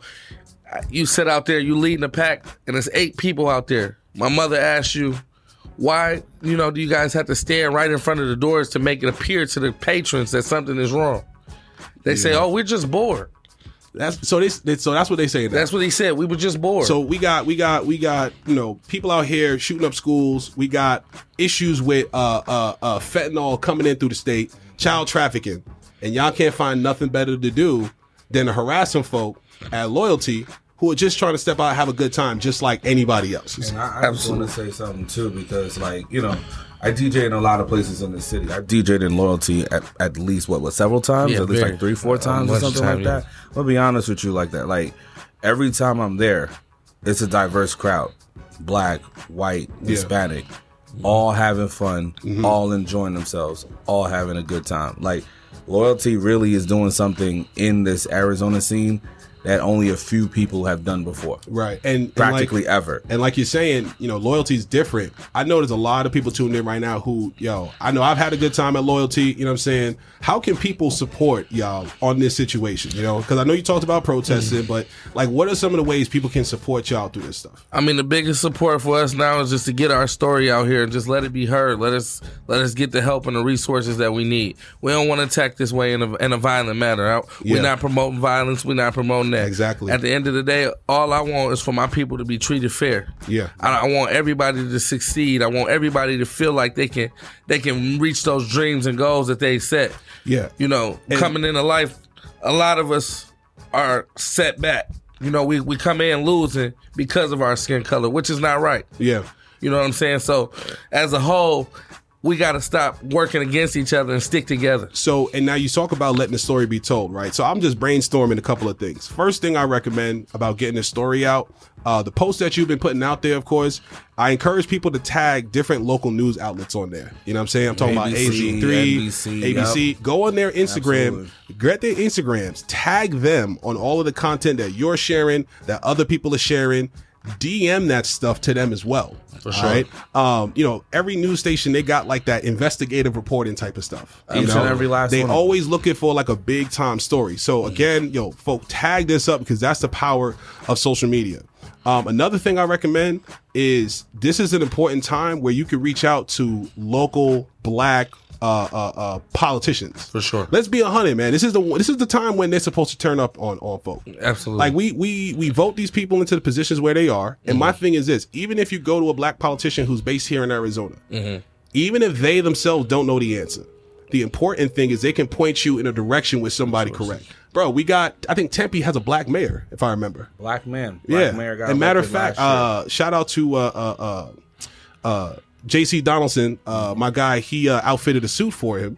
you sit out there, you leading the pack, and there's eight people out there. My mother asked you, why, you know, do you guys have to stand right in front of the doors to make it appear to the patrons that something is wrong? They say, Yeah. oh, we're just bored. That's so. They, they so that's what they say. Now. That's what he said. We were just bored. So we got we got we got you know people out here shooting up schools. We got issues with uh uh, uh fentanyl coming in through the state, child trafficking, and y'all can't find nothing better to do than to harass some folk at Loyalty who are just trying to step out and have a good time, just like anybody else. And I, I just want to say something too, because like you know. I D J in a lot of places in the city. I D J'd in Loyalty at, at least what, what several times, Yeah, at least very. like three, four Uh, times or bunch of something time, like yeah. that. I'll be honest with you like that. Like every time I'm there, it's a diverse crowd, black, white, Yeah. Hispanic, all having fun, Mhm. all enjoying themselves, all having a good time. Like Loyalty really is doing something in this Arizona scene that only a few people have done before. Right. And, and practically like, ever. And like you're saying, you know, Loyalty is different. I know there's a lot of people tuned in right now who, yo, I know I've had a good time at Loyalty. You know what I'm saying? How can people support y'all on this situation? You know, because I know you talked about protesting, Mm. but like, what are some of the ways people can support y'all through this stuff? I mean, the biggest support for us now is just to get our story out here and just let it be heard. Let us let us get the help and the resources that we need. We don't want to attack this way in a, in a violent manner. I- Yeah. We're not promoting violence. We're not promoting that. Exactly. At the end of the day, all I want is for my people to be treated fair. Yeah. I, I want everybody to succeed. I want everybody to feel like they can they can reach those dreams and goals that they set. Yeah. You know, And- coming into life, a lot of us are set back. You know, we, we come in losing because of our skin color, which is not right. Yeah. You know what I'm saying? So, as a whole, we got to stop working against each other and stick together. So, and now you talk about letting the story be told, right? So I'm just brainstorming a couple of things. First thing I recommend about getting the story out, uh, the post that you've been putting out there, of course, I encourage people to tag different local news outlets on there. You know what I'm saying? I'm talking about A A B C, Z three, N B C, A B C. yep. Go on their Instagram, Absolutely. get their Instagrams, tag them on all of the content that you're sharing, that other people are sharing. D M that stuff to them as well. For sure. All right. Um, you know, every news station, they got like that investigative reporting type of stuff. You Each know, and every last they one of them. always looking for like a big time story. So again, yo, folk, tag this up because that's the power of social media. Um, another thing I recommend is this is an important time where you can reach out to local black uh, uh, uh, politicians. For sure. Let's be a hundred, man. This is the this is the time when they're supposed to turn up on on folk. Absolutely. Like we we we vote these people into the positions where they are. And my thing is this: even if you go to a black politician who's based here in Arizona, Mm-hmm. even if they themselves don't know the answer, the important thing is they can point you in a direction with somebody correct. Bro, we got, I think Tempe has a black mayor, if I remember. Black man. Black Yeah. mayor got And matter of elected fact, last year. uh, shout out to uh, uh, uh, uh, J C Donaldson, uh, my guy. He uh, outfitted a suit for him,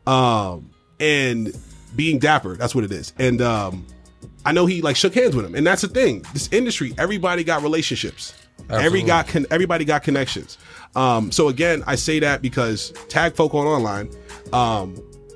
um, and being dapper, that's what it is. And um, I know he like shook hands with him, and that's the thing. This industry, everybody got relationships. Every Absolutely. got con- everybody got connections. Um, so again, I say that because tag folk on online. Um,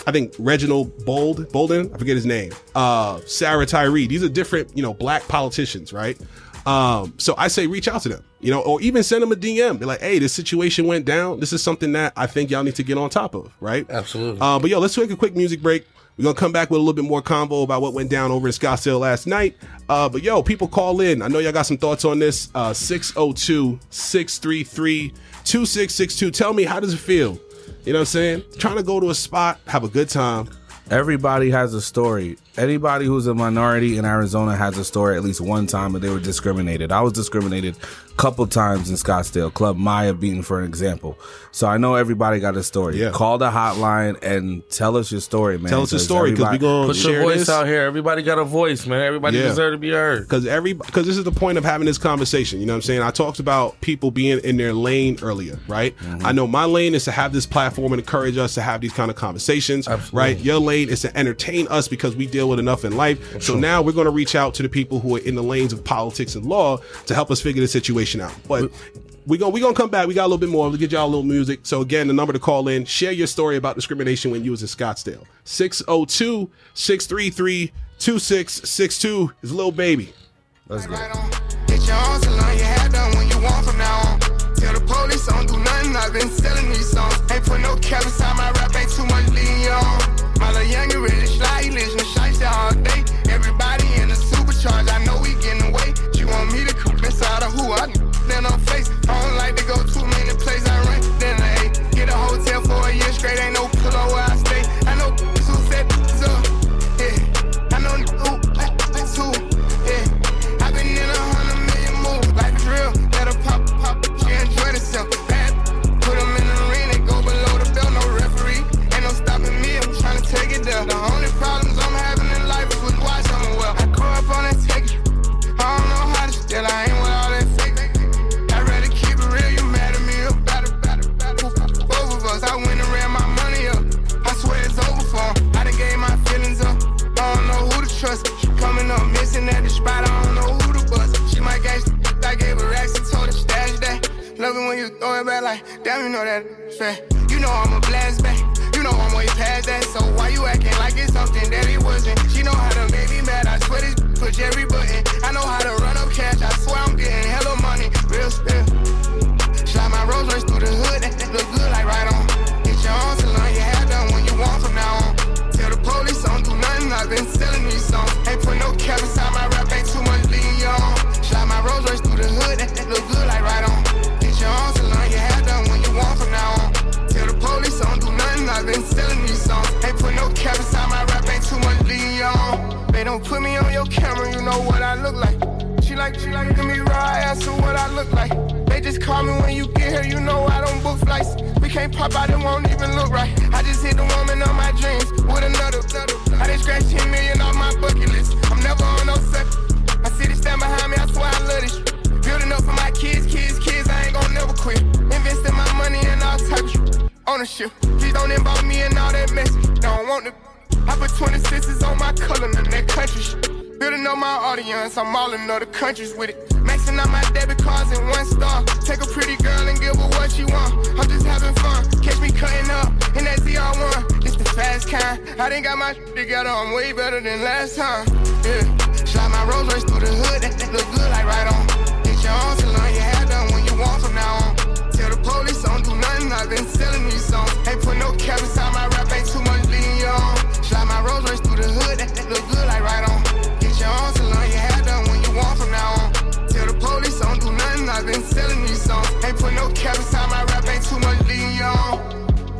I think Reginald Bold, Bolden, I forget his name, uh, Sarah Tyree. These are different, you know, black politicians, right? Um, so I say reach out to them, you know, or even send them a D M. Be like, hey, this situation went down. This is something that I think y'all need to get on top of, right? Absolutely. Uh, but yo, let's take a quick music break. We're going to come back with a little bit more convo about what went down over in Scottsdale last night. Uh, but yo, people call in. I know y'all got some thoughts on this. Uh, six oh two, six three three, two six six two. Tell me, how does it feel? You know what I'm saying? Trying to go to a spot, have a good time. Everybody has a story. Anybody who's a minority in Arizona has a story at least one time that they were discriminated. I was discriminated a couple times in Scottsdale. Club Maya beaten, for an example. So I know everybody got a story. Yeah. Call the hotline and tell us your story, man. Tell us your story, because we going to put share your voice this out here. Everybody got a voice, man. Everybody Yeah. deserves to be heard. Because every because this is the point of having this conversation. You know what I'm saying? I talked about people being in their lane earlier, right? Mm-hmm. I know my lane is to have this platform and encourage us to have these kind of conversations, Absolutely. right? Your lane is to entertain us because we deal with enough in life. So Sure. now we're going to reach out to the people who are in the lanes of politics and law to help us figure the situation out. But we're going we gonna come back. We got a little bit more. We'll get y'all a little music. So again, the number to call in, share your story about discrimination when you was in Scottsdale. six oh two, six three three, two six six two is Lil Baby. Let's go. Get your own salon, you had done when you want from now on. Tell the police I don't do nothing, I've been selling these songs. Ain't put no cap inside my rap, ain't too much lean you on. My little young, you really sly, you listen to shiesty all day. Everybody in the supercharge, I know we getting away. She want me to coop inside of who I then on face. I don't like to go too many places, I rent, then I ate. Get a hotel for a year straight, ain't no pillow where I stay. I know who set this up, yeah. I know who, that's who, yeah. I've been in a hundred million moves, like drill. Let her pop, pop, she enjoy herself. Bad, put them in the arena, go below the belt, no referee. Ain't no stopping me, I'm trying to take it there. The only problems I'm having in life is with watch, I'm well. I grew up on that take it. I don't know how to steal, I ain't with all that fake. I'd rather keep it real, you mad at me up, better, better, better. Both of us, I went and ran my money up. I swear it's over for 'em. I done gave my feelings up. I don't know who to trust. She coming up missing at the spot, I don't know who to bust. She might gangsta, I gave her racks and told her stash that. Love it when you throw it back like, damn, you know that fair. You know I'm a blast back. You know I'm way past that. So why you acting like it's something that it wasn't? She know how to make me mad. I swear this push every button. I know how to run up cash. I swear I'm getting hella money. Real spill. Slide my Rolls Royce through the hood. That, that look good like right on. Get your own salon. You had done when you want from now on. Tell the police I don't do nothing. I've been selling these songs. Ain't put no cap inside my rap. Ain't too much lean you on. Slide my Rolls Royce through the hood. That, that look good like right on. Get your own salon. You had done when you want from now on. Tell the police I don't do nothing. I've been selling these songs. Ain't put no cap inside my rap. Ain't too much lean you on. They don't put me on your camera. You know what I look like. She like, she like to me raw ass. So what I look like. They just call me when you get here. You know I don't book flights. We can't pop out. It won't even look right. I just hit the woman of my dreams with another. I done scratched ten million off my bucket list. I'm never on no set. My city stand behind me. I swear I love this. Building up for my kids, kids, kids. I ain't gonna never quit. Investing my money in all types of ownership. Please don't involve me in all that mess. Don't want to. I put twenty-sixes on my color and that country shit. Building up my audience, I'm all in other countries with it. Maxing out my debit cards in one star. Take a pretty girl and give her what she want. I'm just having fun. Catch me cutting up in that Z R one. It's the fast kind. I done got my shit together. I'm way better than last time. Yeah. Slide my Rolls Royce through the hood. That, that look good like right on. Get your own salon. You had done when you want from now on. Tell the police I don't do nothing. I've been selling these songs. Ain't put no cap inside my rap. Ain't too much lean you on. Slide my Rolls Royce through the hood. That, that look good like right on. Get your own salon. You had done when you want from now on. Tell the police I don't do nothing. I've been selling these songs. Ain't put no cap inside my rap. Ain't too much lean you on.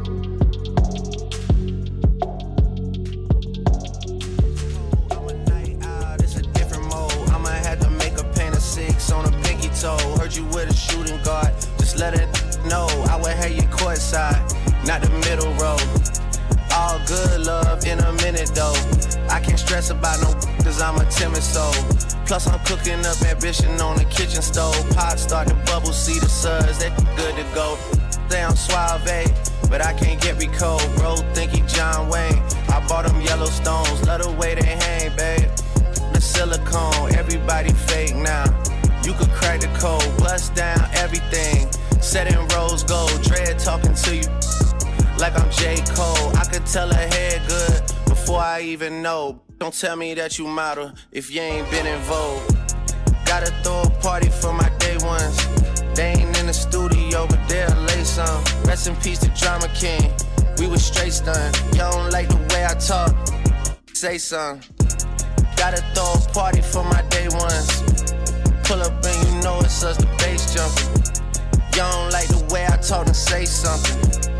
On a pinky toe, heard you with a shooting guard. Just let it know I would have you courtside, not the middle row. All good love in a minute though. I can't stress about no cause I'm a timid soul. Plus I'm cooking up ambition on the kitchen stove. Pot start to bubble, see the suds, that good to go. They on suave, but I can't get recalled. Bro, think he John Wayne. I bought them Yellowstones, love the way they hang, babe. The silicone, everybody fake now. You could crack the code, bust down everything. Set in rose gold, dread talking to you like I'm J. Cole. I could tell her head good before I even know. Don't tell me that you model if you ain't been in vogue. Gotta throw a party for my day ones. They ain't in the studio, but they'll lay some. Rest in peace to Drama King. We was straight stunned. Y'all don't like the way I talk. Say something. Gotta throw a party for my day ones. Pull up and you know it's us, the bass jumping. Y'all don't like the way I talk and say something.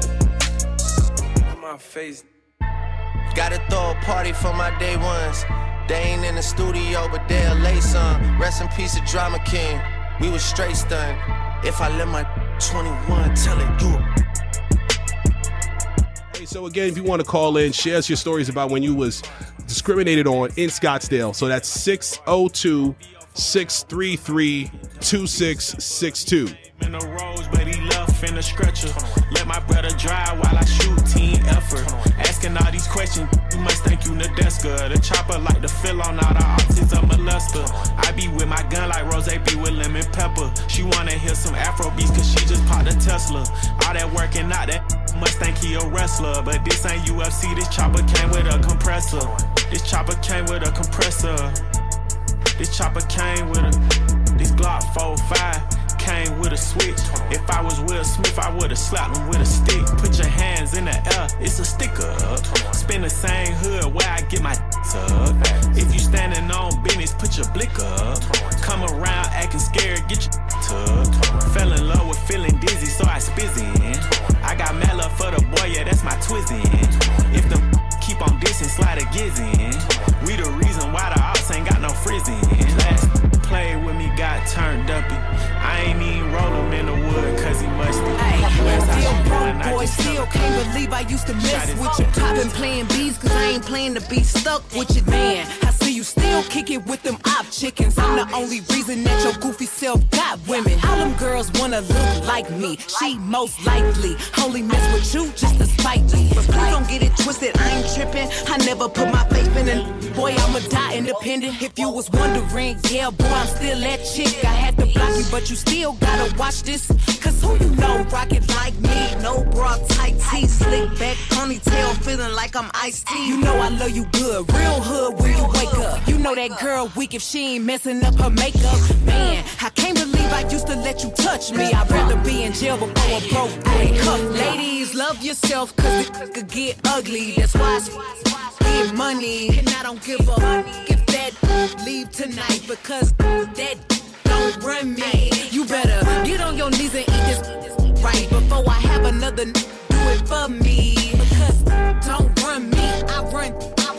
My face. Gotta throw a party for my day ones. They ain't in the studio, but they'll lay some. Rest in peace to Drama King. We was straight stunned. If I let my twenty-one tell it, you. Hey, so again, if you want to call in, share us your stories about when you was discriminated on in Scottsdale. So that's six oh two, six three three, two six six two. In the rose, but he left in the stretcher. Let my brother drive while I shoot, team effort. Asking all these questions, you must think you Nadeska. The chopper like to fill on all the optics of molester. I be with my gun like Rose be with lemon pepper. She wanna hear some Afro beats cause she just popped a Tesla. All that working out, that must think he a wrestler. But this ain't U F C, this chopper came with a compressor. This chopper came with a compressor. This chopper came with a, this Glock four five. Came with a switch. If I was Will Smith, I would've slapped him with a stick. Put your hands in the air, it's a sticker up. Spin the same hood where I get my up. If you standing on business, put your blick up. Come around acting scared, get your up. Fell in love with feeling dizzy, so I spizzin'. I got mad love for the boy, yeah, that's my twizzin'. If them keep on dissing, slide a gizzin'. We the reason why the ops ain't got no frizzin'. Last play with me got turned up. I ain't even roll him in the wood cause he musty. Still broke, boy, still can't believe I used to mess with you. I've been playing beats cause I ain't playing to be stuck with you, man. I see you still kick it with them op chickens. I'm the only reason that your goofy self got women. All them girls wanna look like me. She most likely only mess with you just to spite me. But please don't get it twisted, I ain't tripping. I never put my faith in it. Boy, I'ma die independent. If you was wondering, yeah, boy, I'm still that chick. I had to block you, but you still gotta watch this. Cause who you know rock it like me? No bra, tight tee, slick back, ponytail, feeling like I'm iced tea. You know I love you good, real hood when you wake up. You know that girl weak if she ain't messing up her makeup. Man, I can't believe I used to let you touch me. I'd rather be in jail before a broke day. Ladies, love yourself cause it could get ugly. That's why I get money and I don't give a give that leave tonight because that don't run me. You better get on your knees and eat this right before I have another do it for me. Because don't run me, I run.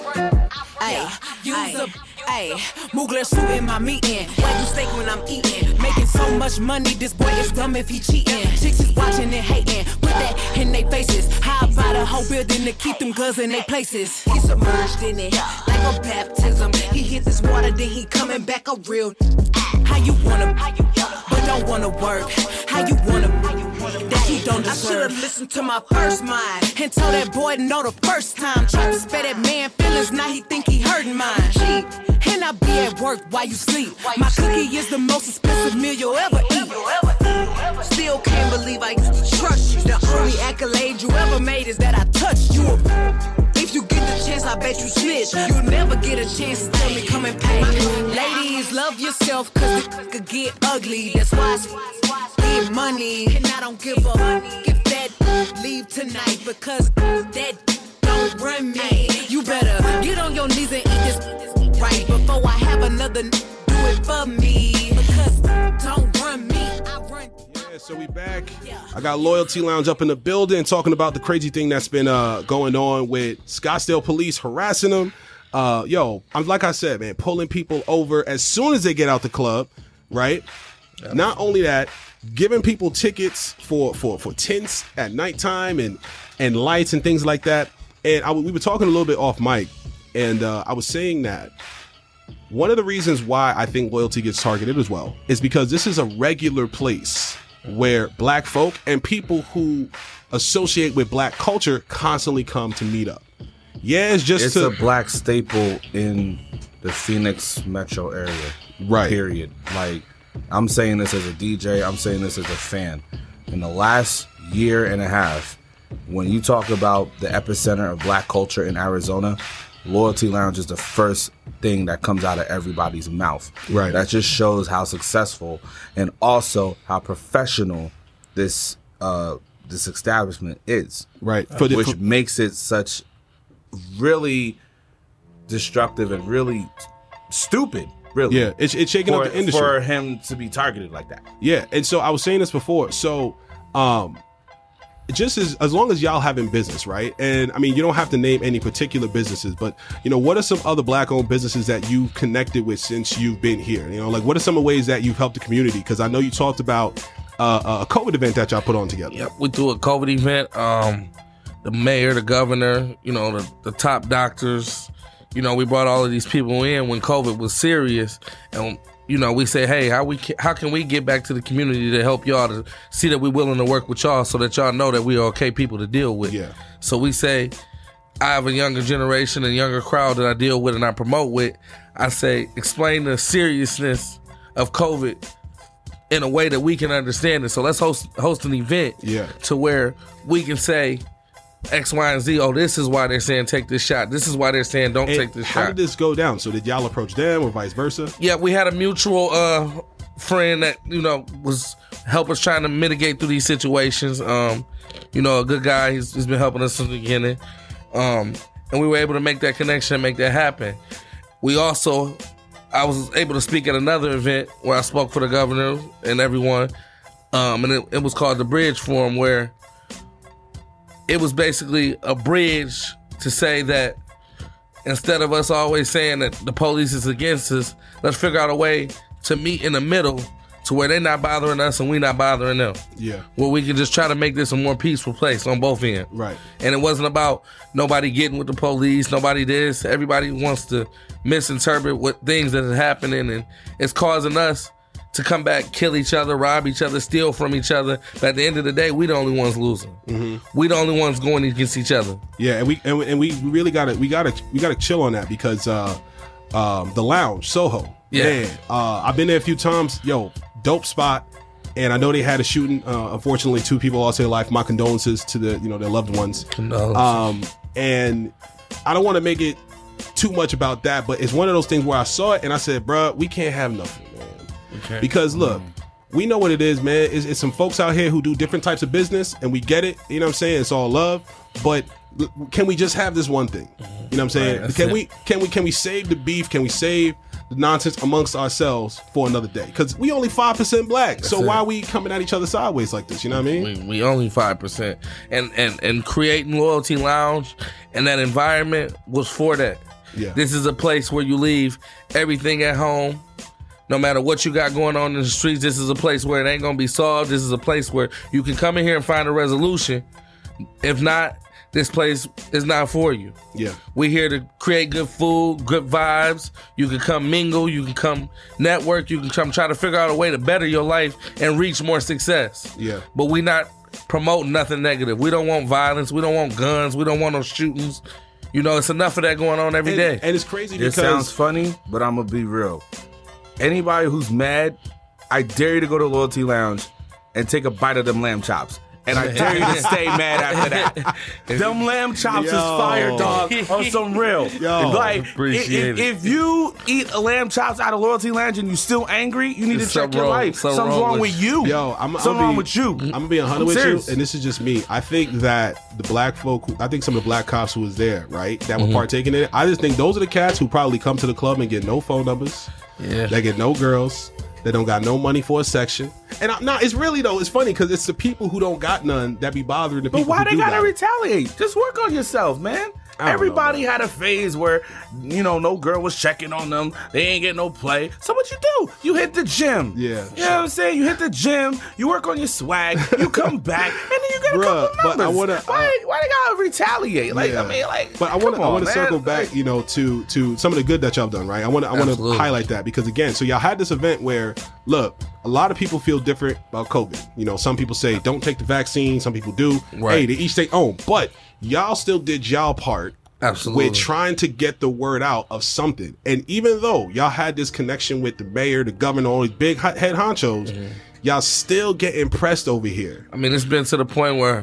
Ay, use a ay, Mugler suit in my meeting. Wagyu steak when I'm eating. Making so much money, this boy is dumb if he cheating. Chicks is watching and hating. Put that in their faces. How about a whole building to keep them girls in their places? He submerged in it like a baptism. He hit this water, then he coming back a real. How you wanna, but don't wanna work. How you wanna, that you don't deserve. I should've listened to my first mind and told that boy no the first time. Tried to spare that man feelings, now he think he hurting mine. Cheap, and I be at work while you sleep. My cookie is the most expensive meal you'll ever eat. Still can't believe I used to trust you. The only accolade you ever made is that I touched you. If you get the chance, I bet you snitch. You'll never get a chance to tell me come and pay. Ladies, love yourself, cause it could get ugly. That's why I get money, and I don't give a give that leave tonight, because that don't run me. You better get on your knees and eat this right before I have another do it for me. Because don't run me, I run. Yeah, so we back. I got Loyalty Lounge up in the building talking about the crazy thing that's been uh, going on with Scottsdale police harassing them. Uh, yo, I'm like I said, man, pulling people over as soon as they get out the club, right? Yep. Not only that, giving people tickets for for for tents at nighttime and and lights and things like that. And I, we were talking a little bit off mic, and uh, I was saying that one of the reasons why I think Loyalty gets targeted as well is because this is a regular place where black folk and people who associate with black culture constantly come to meet up. Yeah, it's just it's to, a black staple in the Phoenix metro area. Right. Period. Like, I'm saying this as a D J, I'm saying this as a fan. In the last year and a half, when you talk about the epicenter of black culture in Arizona, Loyalty Lounge is the first thing that comes out of everybody's mouth. Right. That just shows how successful and also how professional this uh, this establishment is. Right. For the, which for, makes it such really destructive and really stupid. Really. Yeah, it's, it's shaking for, up the industry. For him to be targeted like that. Yeah, and so I was saying this before. So, um, just as as long as y'all having business, right? And I mean, you don't have to name any particular businesses, but you know, what are some other black-owned businesses that you've connected with since you've been here? You know, like what are some of the ways that you've helped the community? Because I know you talked about uh, a COVID event that y'all put on together. Yep, we do a COVID event. Um, the mayor, the governor, you know, the, the top doctors. You know, we brought all of these people in when COVID was serious, and you know, we say, hey, how we how can we get back to the community to help y'all to see that we're willing to work with y'all, so that y'all know that we are okay people to deal with. Yeah. So we say, I have a younger generation and younger crowd that I deal with and I promote with. I say, explain the seriousness of COVID in a way that we can understand it. So let's host host an event yeah. to where we can say X, Y, and Z. Oh, this is why they're saying take this shot. This is why they're saying don't and take this how shot. How did this go down? So did y'all approach them or vice versa? Yeah, we had a mutual uh, friend that, you know, was help us trying to mitigate through these situations. Um, you know, a good guy. He's, he's been helping us since the beginning. Um, and we were able to make that connection and make that happen. We also, I was able to speak at another event where I spoke for the governor and everyone. Um, and it, it was called the Bridge Forum, where it was basically a bridge to say that instead of us always saying that the police is against us, let's figure out a way to meet in the middle to where they're not bothering us and we not bothering them. Yeah. Where we can just try to make this a more peaceful place on both ends. Right. And it wasn't about nobody getting with the police, nobody this. Everybody wants to misinterpret what things that are happening, and it's causing us to come back, kill each other, rob each other, steal from each other. But at the end of the day, we the only ones losing. Mm-hmm. We the only ones going against each other. Yeah, and we and we, and we really got to we got to we got to chill on that, because uh, um, the lounge Soho. Yeah, man, uh, I've been there a few times. Yo, dope spot. And I know they had a shooting. Uh, unfortunately, two people lost their life. My condolences to the you know their loved ones. Condolences. Um, and I don't want to make it too much about that, but it's one of those things where I saw it and I said, bruh, we can't have nothing, man. Okay. Because look, we know what it is, man. It's, it's some folks out here who do different types of business, and we get it. You know what I'm saying? It's all love. But can we just have this one thing? You know what I'm saying? Right, can it. we can we can we save the beef? Can we save the nonsense amongst ourselves for another day? Because we only five percent black. That's so it. why are we coming at each other sideways like this? You know what I mean? We, we only five percent. And, and, and creating Loyalty Lounge and that environment was for that. Yeah. This is a place where you leave everything at home. No matter what you got going on in the streets, this is a place where it ain't gonna be solved. This is a place where you can come in here and find a resolution. If not, this place is not for you. Yeah. We're here to create good food, good vibes. You can come mingle, you can come network, you can come try to figure out a way to better your life and reach more success. Yeah. But we not promoting nothing negative. We don't want violence, we don't want guns, we don't want no shootings. You know, it's enough of that going on every and, day. And it's crazy It because sounds funny, but I'm gonna be real. Anybody who's mad, I dare you to go to Loyalty Lounge and take a bite of them lamb chops. And I dare you to stay mad after that. Them lamb chops Yo. is fire, dog. On some real. Yo. Like, Appreciate if, if you eat a lamb chops out of Loyalty Lounge and you still angry, you need There's to check something your wrong- life. something Something's wrong wrong with- with you. Yo, I'm, Something I'm wrong be, with you. I'm gonna be a hundred I'm with serious. you, and this is just me. I think that the black folk, who, I think some of the black cops who was there, right, that were Mhm. partaking in it. I just think those are the cats who probably come to the club and get no phone numbers. Yeah. They get no girls. They don't got no money for a section. And I, no, it's really though. It's funny because it's the people who don't got none that be bothering the But people. why who they do gotta got it. retaliate? Just work on yourself, man. I don't Everybody had a phase where, you know, no girl was checking on them. They ain't get no play. So what you do? You hit the gym. Yeah. You know what I'm saying? You hit the gym. You work on your swag. You come back, and then you get a Bruh, couple but numbers. I wanna, why, why they gotta retaliate? Like, Yeah. I mean, like, But I want to come I on, want to man. circle back, you know, to to some of the good that y'all done, right? I want to I want to Absolutely. highlight that because again, so y'all had this event where look, a lot of people feel different about COVID. You know, some people say don't take the vaccine, some people do. Right. Hey, they each their own, but y'all still did y'all part. Absolutely. With trying to get the word out of something. And even though y'all had this connection with the mayor, the governor, all these big head honchos, Mm-hmm. y'all still get impressed over here. I mean, it's been to the point where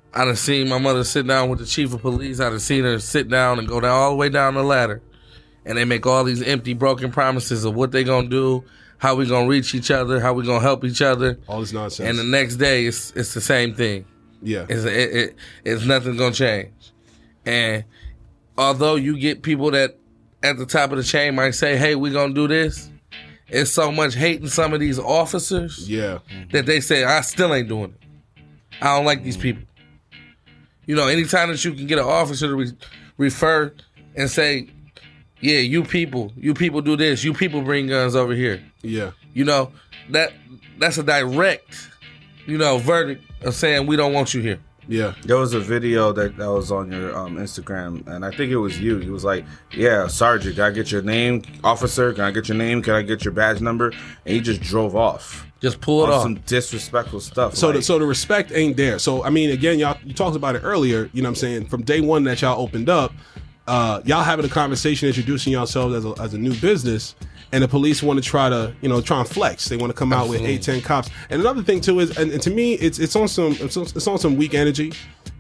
I done seen my mother sit down with the chief of police. I done seen her sit down and go down all the way down the ladder. And they make all these empty, broken promises of what they gonna do, how we gonna reach each other, how we gonna help each other. All this nonsense. And the next day, it's it's the same thing. Yeah. It's, it, it, it's nothing gonna change. And although you get people that at the top of the chain might say, hey, we gonna do this, it's so much hate in some of these officers yeah. that they say, I still ain't doing it. I don't like these people. You know, anytime that you can get an officer to re- refer and say, yeah, you people, you people do this, you people bring guns over here. Yeah. You know, that that's a direct, you know, verdict of saying we don't want you here. Yeah. There was a video that, that was on your um, Instagram, and I think it was you. He was like, yeah, Sergeant, can I get your name? Officer, can I get your name? Can I get your badge number? And he just drove off. Just pull it off. Some disrespectful stuff. So, like, the, so the respect ain't there. So, I mean, again, y'all, you talked about it earlier, you know what I'm saying? From day one that y'all opened up, uh, y'all having a conversation, introducing yourselves as a, as a new business, and the police want to try to, you know, try and flex. They want to come out Absolutely. with eight, ten cops. And another thing too is, and, and to me, it's it's on some it's on, it's on some weak energy.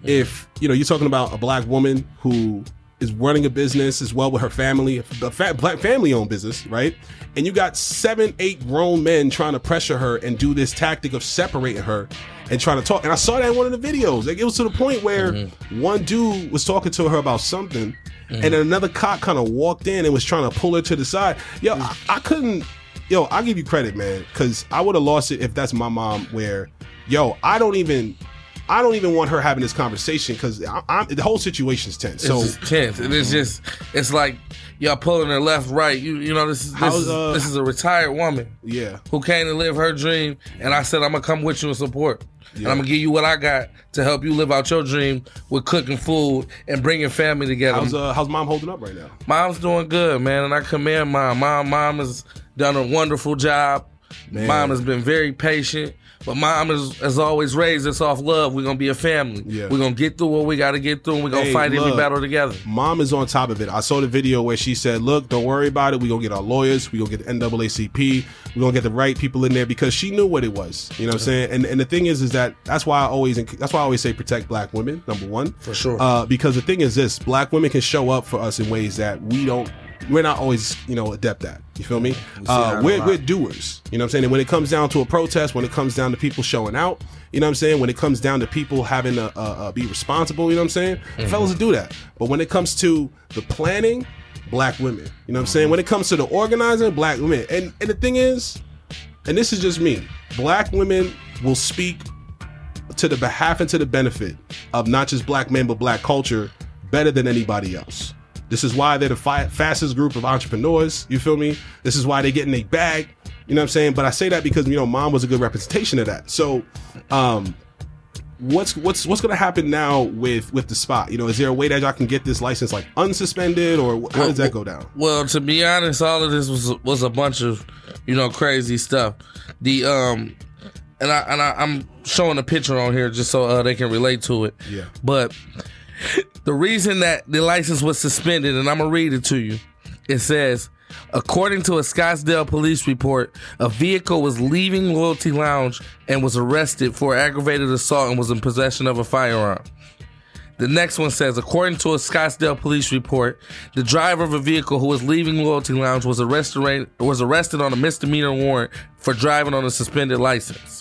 If you know, you're talking about a black woman who is running a business as well with her family, a fa- black family-owned business, right? And you got seven, eight grown men trying to pressure her and do this tactic of separating her and trying to talk. And I saw that in one of the videos. Like, it was to the point where mm-hmm. one dude was talking to her about something, mm-hmm. and then another cop kind of walked in and was trying to pull her to the side. Yo, I, I couldn't. Yo, I'll give you credit, man, because I would have lost it if that's my mom. Where, yo, I don't even. I don't even want her having this conversation because the whole situation's tense. So it's just tense. And it's just, it's like y'all pulling her left, right. You, you know, this is this, is, uh, this is a retired woman, yeah, who came to live her dream. And I said, I'm gonna come with you and support, yeah. and I'm gonna give you what I got to help you live out your dream with cooking food and bringing family together. How's uh, how's mom holding up right now? Mom's doing good, man, and I commend mom. Mom, mom has done a wonderful job. Man. Mom has been very patient. But mom has, has always raised us off love. We're going to be a family. Yeah. We're going to get through what we got to get through, and we're going to hey, fight look, every battle together. Mom is on top of it. I saw the video where she said, look, don't worry about it. We're going to get our lawyers. We're going to get the N double A C P. We're going to get the right people in there, because she knew what it was. You know what I'm saying? And and the thing is, is that that's why I always that's why I always say protect black women, number one. For sure. Uh, because the thing is this, black women can show up for us in ways that we don't, we're not always, you know, adept at. You feel me? Uh, we're, we're doers. You know what I'm saying? And when it comes down to a protest, when it comes down to people showing out, you know what I'm saying? When it comes down to people having to uh, uh, be responsible, you know what I'm saying? Mm-hmm. Fellas will do that. But when it comes to the planning, black women. You know what I'm saying? When it comes to the organizing, black women. And, and the thing is, and this is just me, black women will speak to the behalf and to the benefit of not just black men, but black culture better than anybody else. This is why they're the fi- fastest group of entrepreneurs. You feel me? This is why they get in their bag. You know what I'm saying? But I say that because, you know, mom was a good representation of that. So, um, what's what's what's going to happen now with with the spot? You know, is there a way that y'all can get this license like unsuspended, or how well, does that go down? Well, to be honest, all of this was was a bunch of, you know, crazy stuff. The um, and I and I, I'm showing a picture on here just so uh, they can relate to it. Yeah, but. The reason that the license was suspended, and I'm going to read it to you. It says, according to a Scottsdale police report, a vehicle was leaving Loyalty Lounge and was arrested for aggravated assault and was in possession of a firearm. The next one says, according to a Scottsdale police report, the driver of a vehicle who was leaving Loyalty Lounge was arrested, was arrested on a misdemeanor warrant for driving on a suspended license.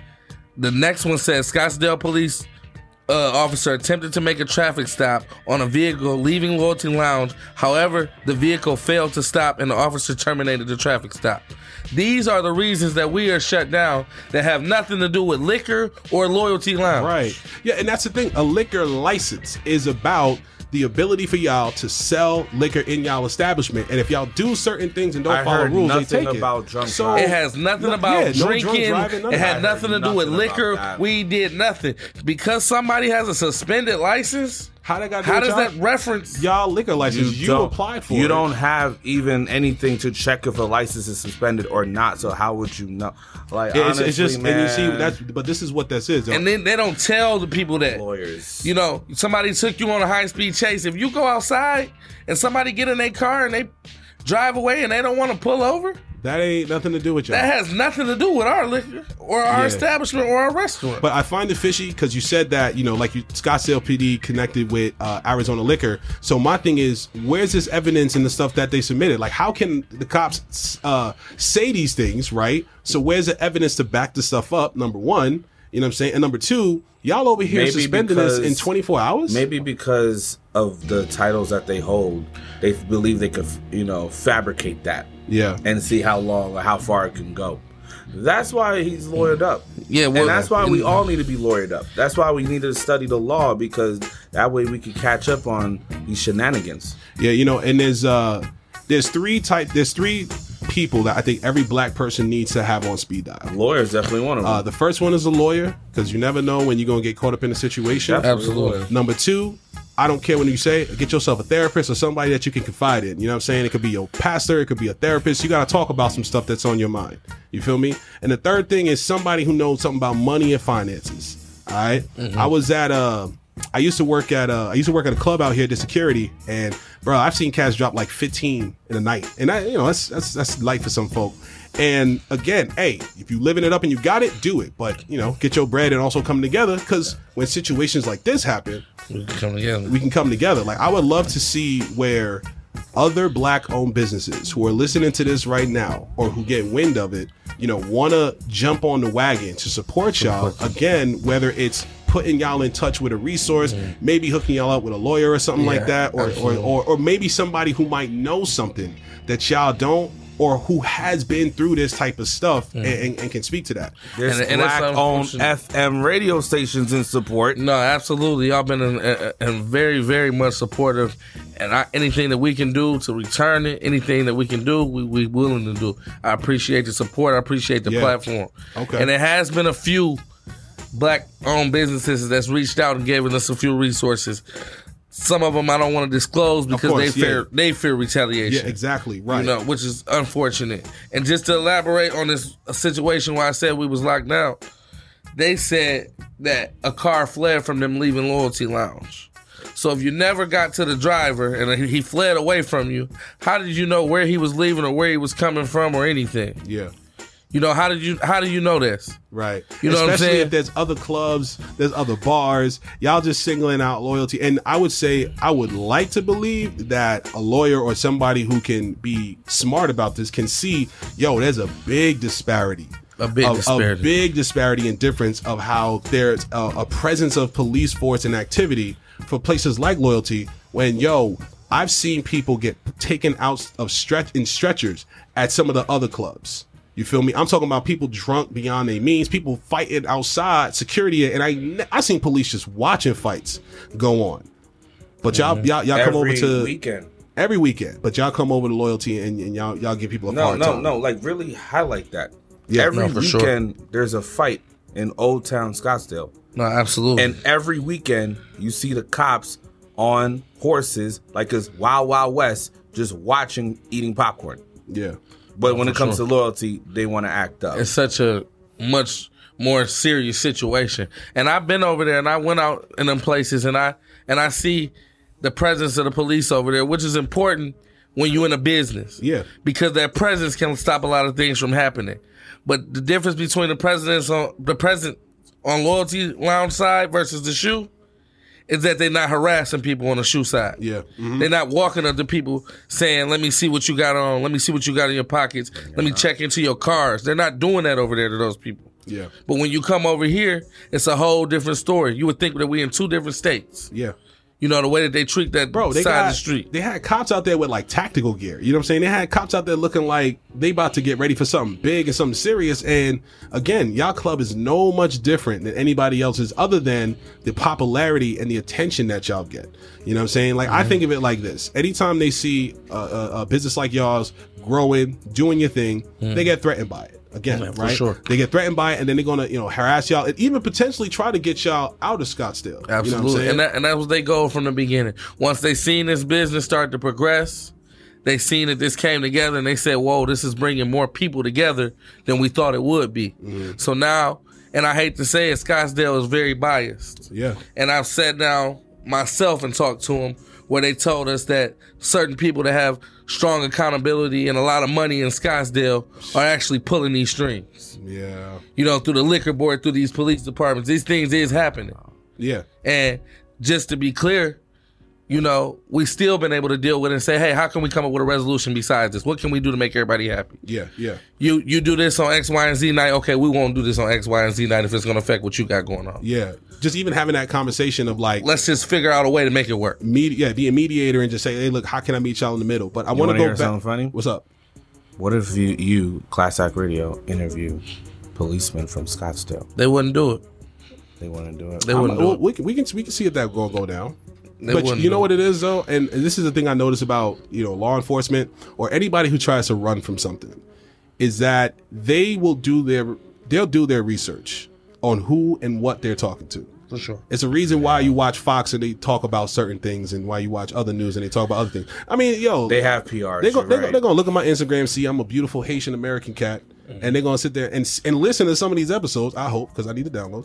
The next one says, Scottsdale police Uh, officer attempted to make a traffic stop on a vehicle leaving Loyalty Lounge. However, the vehicle failed to stop and the officer terminated the traffic stop. These are the reasons that we are shut down that have nothing to do with liquor or Loyalty Lounge. Right. Yeah, and that's the thing. A liquor license is about the ability for y'all to sell liquor in y'all establishment, and if y'all do certain things and don't I follow heard rules, they take about it. Drunk so it has nothing no, about yeah, drinking. No drunk driving, it had nothing to do with liquor. that. We did nothing because somebody has a suspended license. How, that got to How do does y'all? that reference y'all liquor license? You, You, applied for you it. You don't have even anything to check if a license is suspended or not. So how would you know? Like, yeah, honestly, it's, it's just, man, and you see, that's, but this is what this is. And then they don't tell the people that lawyers. You know, somebody took you on a high speed chase. If you go outside and somebody get in their car and they drive away and they don't want to pull over? That ain't nothing to do with y'all. That has nothing to do with our liquor or our Yeah. establishment or our restaurant. But I find it fishy because you said that, you know, like you, Scottsdale P D connected with uh, Arizona Liquor. So my thing is, where's this evidence in the stuff that they submitted? Like, how can the cops uh, say these things, right? So where's the evidence to back the stuff up, number one? You know what I'm saying? And number two, y'all over here Maybe suspending this because- in twenty-four hours? Maybe because of the titles that they hold, they believe they could, you know, fabricate that. Yeah. And see how long or how far it can go. That's why he's lawyered up. Yeah, well, and that's why we all need to be lawyered up. That's why we need to study the law, because that way we can catch up on these shenanigans. Yeah, you know, and there's uh there's three type there's three people that I think every black person needs to have on speed dial. Lawyer's definitely one of them. Uh, the first one is a lawyer, because you never know when you're gonna get caught up in a situation. Absolutely. Number two, I don't care when you say it, get yourself a therapist or somebody that you can confide in. You know what I'm saying? It could be your pastor, it could be a therapist. You got to talk about some stuff that's on your mind. You feel me? And the third thing is somebody who knows something about money and finances. All right? Mm-hmm. I was at uh I used to work at uh I used to work at a club out here, the security, and bro, I've seen cats drop like fifteen in a night. And I, you know, that's that's that's light for some folk. And again, hey, if you living it up and you got it, do it. But, you know, get your bread and also come together, because when situations like this happen, we can come together. We can come together. Like, I would love to see where other black-owned businesses who are listening to this right now, or who get wind of it, you know, want to jump on the wagon to support y'all. Again, whether it's putting y'all in touch with a resource, mm. maybe hooking y'all up with a lawyer or something Yeah, like that, or, or, or or maybe somebody who might know something that y'all don't, or who has been through this type of stuff mm. and, and can speak to that. There's And- and that's black-owned unfortunate. F M radio stations in support. No, absolutely. Y'all been in, in, in very, very much supportive. And I, anything that we can do to return it, anything that we can do, we we willing to do. I appreciate the support. I appreciate the Yeah. platform. Okay. And there has been a few black-owned businesses that's reached out and given us a few resources. Some of them I don't want to disclose because course, they fear yeah. they fear retaliation. Yeah, exactly. Right. You know, which is unfortunate. And just to elaborate on this situation where I said we was locked down, they said that a car fled from them leaving Loyalty Lounge. So if you never got to the driver and he fled away from you, how did you know where he was leaving or where he was coming from or anything? Yeah. You know, how did you how do you know this? Right. You know Especially what I'm saying? if there's other clubs, there's other bars, y'all just singling out loyalty. And I would say, I would like to believe that a lawyer or somebody who can be smart about this can see, yo, there's a big disparity. A big a, disparity. A big disparity in difference of how there's a, a presence of police force and activity for places like Loyalty when, yo, I've seen people get taken out of stretch in stretchers at some of the other clubs. You feel me? I'm talking about people drunk beyond their means, people fighting outside security, and I I seen police just watching fights go on. But y'all Mhm. y'all y'all come over Every to weekend. every weekend. But y'all come over to Loyalty and, and y'all y'all give people a No, hard no, time. no. Like, really highlight that. Yeah, every no, for sure. weekend there's a fight in Old Town Scottsdale. No, absolutely. And every weekend you see the cops on horses like it's Wild Wild West, just watching, eating popcorn. Yeah. But No, when for it comes sure. to loyalty, they want to act up. It's such a much more serious situation. And I've been over there and I went out in them places and I and I see the presence of the police over there, which is important when you're in a business. Yeah. Because that presence can stop a lot of things from happening. But the difference between the presidents on the present on Loyalty Lounge side versus the shoe is that they're not harassing people on the shoe side. Yeah. Mm-hmm. They're not walking up to people saying, let me see what you got on. Let me see what you got in your pockets. Let me check into your cars. They're not doing that over there to those people. Yeah. But when you come over here, it's a whole different story. You would think that we're in two different states. Yeah. You know, the way that they treat that Bro, they side got, of the street. They had cops out there with like tactical gear. You know what I'm saying? They had cops out there looking like they about to get ready for something big and something serious. And again, y'all club is no much different than anybody else's other than the popularity and the attention that y'all get. You know what I'm saying? Like, mm-hmm. I think of it like this. Anytime they see a, a, a business like y'all's growing, doing your thing, mm-hmm. they get threatened by it. Again, Yeah, for right? sure. They get threatened by it, and then they're gonna, you know, harass y'all, and even potentially try to get y'all out of Scottsdale. Absolutely. You know what I'm saying? and that and that was their goal from the beginning. Once they seen this business start to progress, they seen that this came together and they said, whoa, this is bringing more people together than we thought it would be. Mm-hmm. So now, and I hate to say it, Scottsdale is very biased. Yeah. And I've sat down myself and talked to them where they told us that certain people that have strong accountability and a lot of money in Scottsdale are actually pulling these strings. Yeah. You know, through the liquor board, through these police departments. These things is happening. Yeah. And just to be clear, you know, we still been able to deal with it and say, hey, how can we come up with a resolution besides this? What can we do to make everybody happy? Yeah, yeah. You you do this on X, Y, and Z night. Okay, we won't do this on X, Y, and Z night if it's going to affect what you got going on. Yeah. Just even having that conversation of like, let's just figure out a way to make it work. Medi- yeah, be a mediator and just say, hey, look, how can I meet y'all in the middle? But I want to go hear back. Something funny? What's up? What if you, you Class Act Radio, interview policemen from Scottsdale? They wouldn't do it. They wouldn't do it. They wouldn't do well, it. We can, we can we can see if that will go down. They but wouldn't you know do what it is though, and, and this is the thing I notice about you know law enforcement or anybody who tries to run from something, is that they will do their they'll do their research on who and what they're talking to. For sure. It's a reason why you watch Fox and they talk about certain things, and why you watch other news and they talk about other things. I mean, yo, They have P Rs. They're you're gonna, they're, right. gonna, they're gonna look at my Instagram, see I'm a beautiful Haitian American cat, and they're gonna sit there and and listen to some of these episodes. I hope, because I need the downloads.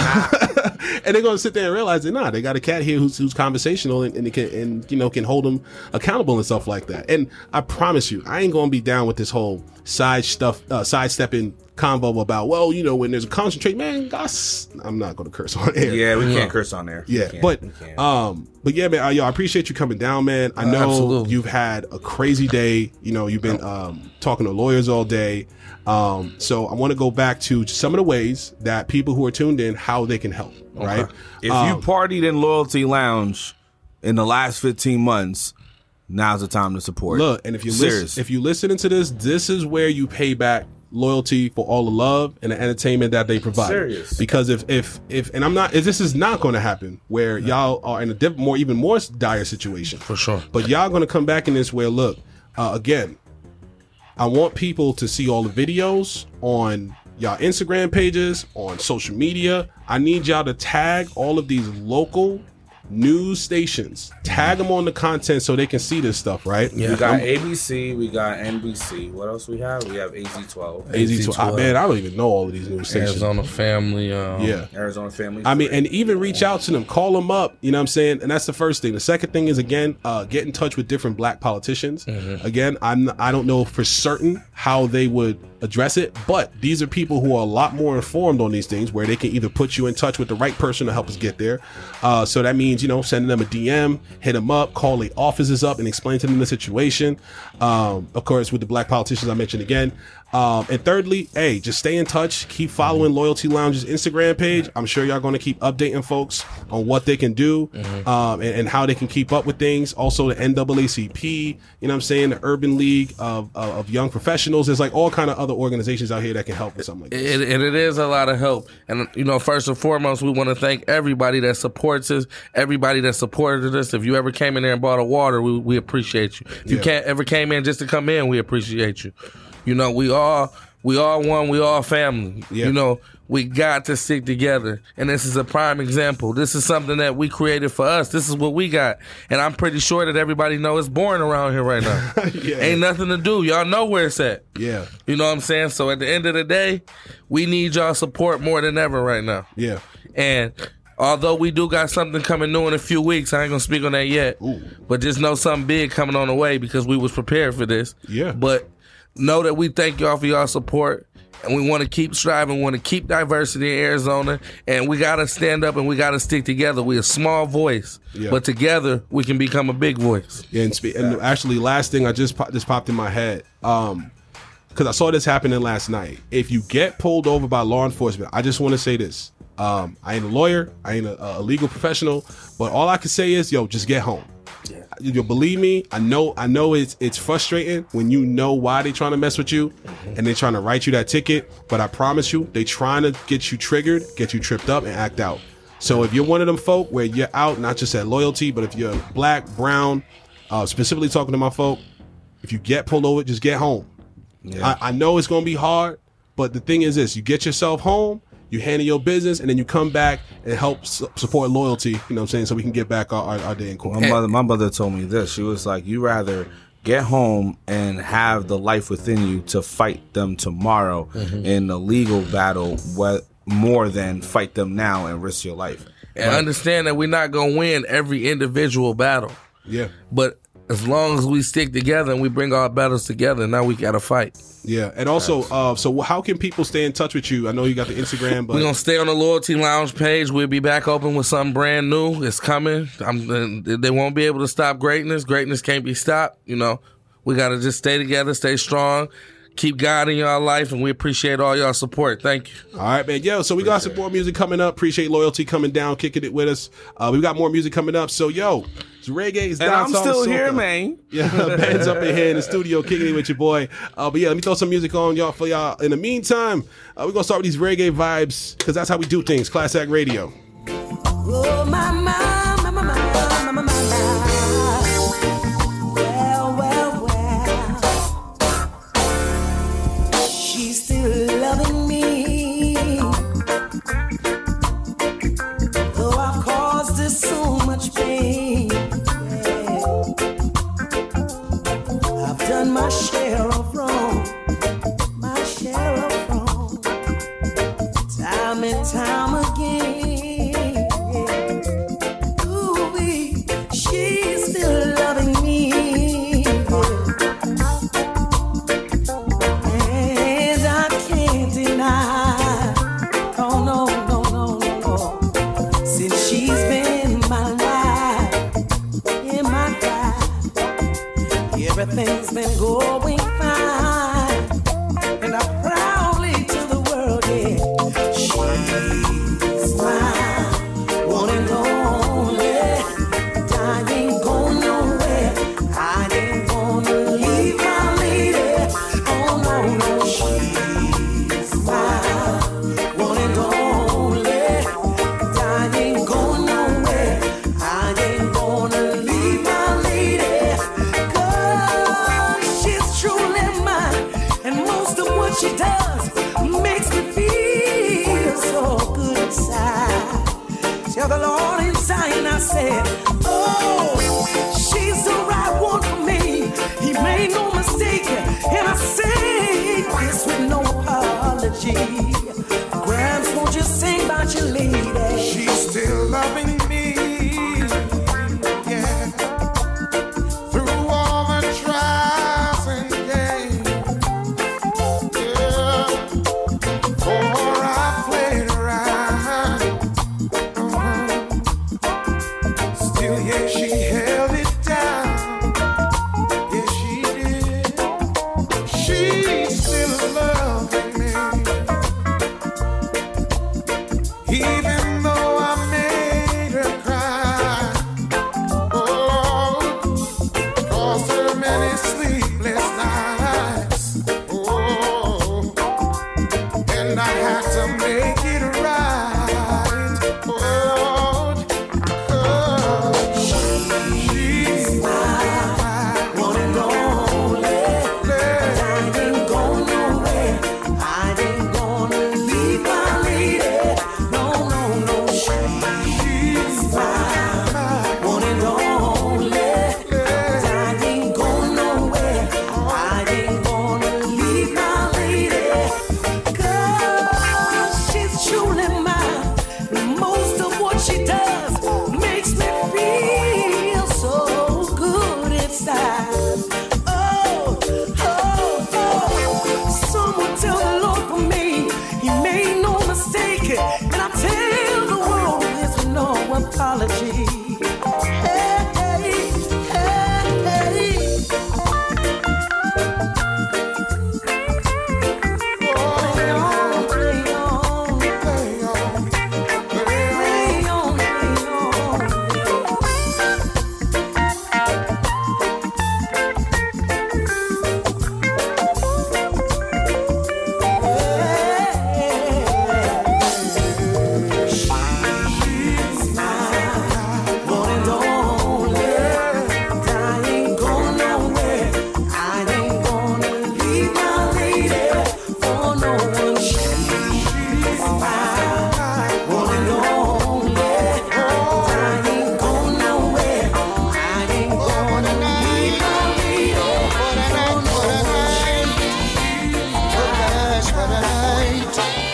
And they're gonna sit there and realize that nah, they got a cat here who's, who's conversational and, and it can and you know can hold them accountable and stuff like that. And I promise you, I ain't gonna be down with this whole side stuff, uh, sidestepping convo about well, you know, when there's a concentrate, man. Gosh, I'm not gonna curse on air. Yeah, we can't curse on there. Yeah, We can't. but We can't. um, but yeah, man, uh, yo, I appreciate you coming down, man. I Uh, know absolutely. you've had a crazy day. You know, you've been um talking to lawyers all day. Um, so I want to go back to some of the ways that people who are tuned in, how they can help. Right? If Um, you partied in Loyalty Lounge in the last fifteen months, now's the time to support. Look, and if you Serious. listen, if you listening to this, this is where you pay back loyalty for all the love and the entertainment that they provide. Serious. Because if if if and I'm not, if this is not going to happen where y'all are in a diff, more even more dire situation for sure. But y'all going to come back in this where look uh, again. I want people to see all the videos on y'all Instagram pages, on social media. I need y'all to tag all of these local news stations. Tag them on the content so they can see this stuff, right? We got A B C, we got N B C. What else we have? We have A Z twelve. A Z twelve. Man, I don't even know all of these news stations. Arizona Family. Um, Yeah. Arizona Family. I mean, and even reach out to them, call them up. You know what I'm saying? And that's the first thing. The second thing is again, uh, get in touch with different black politicians. Mhm. Again, I'm I don't know for certain how they would address it, but these are people who are a lot more informed on these things, where they can either put you in touch with the right person to help us get there. Uh, so that means you know sending them a D M, hit them up, call the offices up, and explain to them the situation. Um, of course, with the black politicians I mentioned again. Um, and thirdly, hey, just stay in touch. Keep following Loyalty Lounge's Instagram page. I'm sure y'all going to keep updating folks on what they can do um, and, and how they can keep up with things. Also, the N double A C P, you know what I'm saying? The Urban League of, of, of Young Professionals. There's like all kind of other organizations out here that can help with something like this. It, and it is a lot of help. And, you know, first and foremost, we want to thank everybody that supports us, everybody that supported us. If you ever came in there and bought a water, we, we appreciate you. If you Yeah. can't ever came in just to come in, we appreciate you. You know, we all we all one, we all family. Yeah. You know, we got to stick together. And this is a prime example. This is something that we created for us. This is what we got. And I'm pretty sure that everybody know it's boring around here right now. Yeah. Ain't nothing to do. Y'all know where it's at. Yeah. You know what I'm saying? So at the end of the day, we need y'all support more than ever right now. Yeah. And although we do got something coming new in a few weeks, I ain't gonna speak on that yet. But just know something big coming on the way because we was prepared for this. Yeah. But know that we thank y'all for y'all support. And we want to keep striving, want to keep diversity in Arizona. And we got to stand up and we got to stick together. We're a small voice, Yeah. but together we can become a big voice. Yeah, and, spe- and actually, last thing I just pop- just popped in my head, um, because I saw this happening last night. If you get pulled over by law enforcement, I just want to say this: um, I ain't a lawyer, I ain't a, a legal professional, but all I can say is, yo, just get home. You believe me? I know. I know it's it's frustrating when you know why they trying to mess with you, and they trying to write you that ticket. But I promise you, they trying to get you triggered, get you tripped up, and act out. So if you're one of them folk where you're out, not just at loyalty, but if you're black, brown, uh, specifically talking to my folk, if you get pulled over, just get home. Yeah. I, I know it's gonna be hard, but the thing is this: you get yourself home, you handle your business, and then you come back and help su- support loyalty. You know what I'm saying? So we can get back our, our, our day in court. My mother, my mother told me this. She was like, "You rather get home and have the life within you to fight them tomorrow Mhm. in the legal battle, what more than fight them now and risk your life." And understand that we're not going to win every individual battle. Yeah. But as long as we stick together and we bring our battles together, now we got to fight. Yeah, and also, uh, so how can people stay in touch with you? I know you got the Instagram, but we're gonna stay on the Loyalty Lounge page. We'll be back open with something brand new. It's coming. I'm, they won't be able to stop greatness. Greatness can't be stopped. You know, we gotta just stay together, stay strong, keep God in y'all life, and we appreciate all y'all support. Thank you. All right, man. Yo, so we got some more music coming up. Appreciate Loyalty coming down, kicking it with us. Uh, we got more music coming up. So, yo, it's reggae, it's and dancehall, I'm still soca. here, man. Yeah, Ben's up in here in the studio kicking it with your boy. Uh, but yeah, let me throw some music on y'all for y'all. In the meantime, uh, we're gonna start with these reggae vibes because that's how we do things. Class Act Radio. Oh, my, my, my, my, my, my, my, my. Well, well, well. She's still loving me. Though I've caused her so much pain. I've done my share of wrong. My share of wrong. Time and time again. Ooh, she's still loving me. And I can't deny. Oh, no, no, no, no, no. Since she's been in my life, in my life, everything's been going fine. And I proudly to the world, yeah. She's mine, one and only. I ain't going nowhere. I ain't gonna leave my lady. Oh no, no, she's mine, one and only. I ain't going nowhere. I ain't gonna leave my lady. 'Cause she's truly mine, and most of what she does makes me feel so good inside. Tell the Lord inside, and I said, oh, she's the right one for me. He made no mistake, and I say this with no apology. Grams, won't you sing about your lady? She's still loving me, yeah. Through all the trials and gains, yeah. For I played around, uh-huh. Still, yeah, she held it down, yeah, she did. She's still loving me. Even though I made her cry, oh, caused her many sleepless nights, oh, and I had to make it right, oh, 'cause she's mine, one and only. I ain't going nowhere. I ain't gonna leave my lady. No, no, no. She's mine, one and only. I ain't going nowhere. I ain't gonna leave my lady. 'Cause she's truly mine. And most of what she does makes me feel so good inside. Oh, oh, oh. Someone tell the Lord for me, He made no mistake. And I tell the world there's no apology. Hey, hey, hey, hey. Play on, play on, play on, play on, play on. She's mine, one and only. I ain't going nowhere. I ain't gonna leave my lady for no one. She's mine, one and only. I ain't going nowhere. I ain't gonna leave my lady for no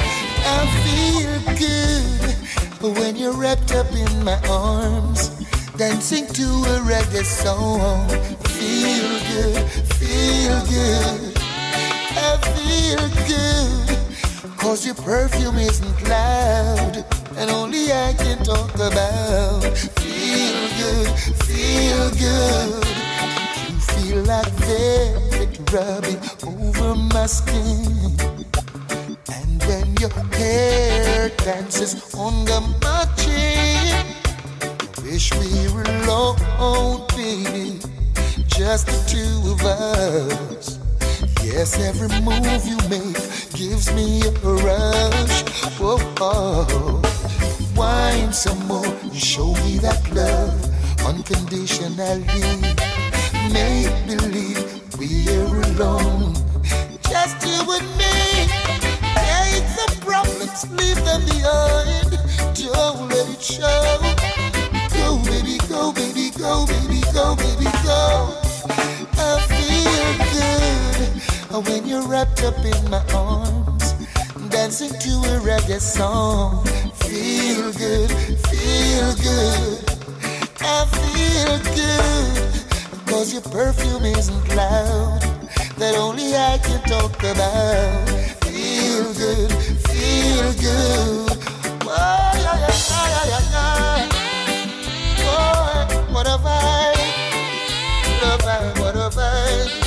I feel good when you're wrapped up in my arms. dancing to a reggae song. Feel good, feel good, I feel good. Cause your perfume isn't loud, and only I can talk about. Feel good, feel good. You feel like velvet rubbing over my skin. And when your hair dances under my chin, wish we were alone, baby, just the two of us. Yes, every move you make gives me a rush. Whoa, oh. Wine some more and show me that love unconditionally. Make believe we're alone, just you and me. Take the problems, leave them behind. Don't let it show. Go, baby, go, baby, go, baby, go, baby, go. I feel good when you're wrapped up in my arms, dancing to a reggae song. Feel good, feel good. I feel good, cause your perfume isn't loud, that only I can talk about. Feel good, feel good. Oh, yeah, yeah, yeah, yeah, yeah. Oh, what a vibe, what a vibe, what a vibe.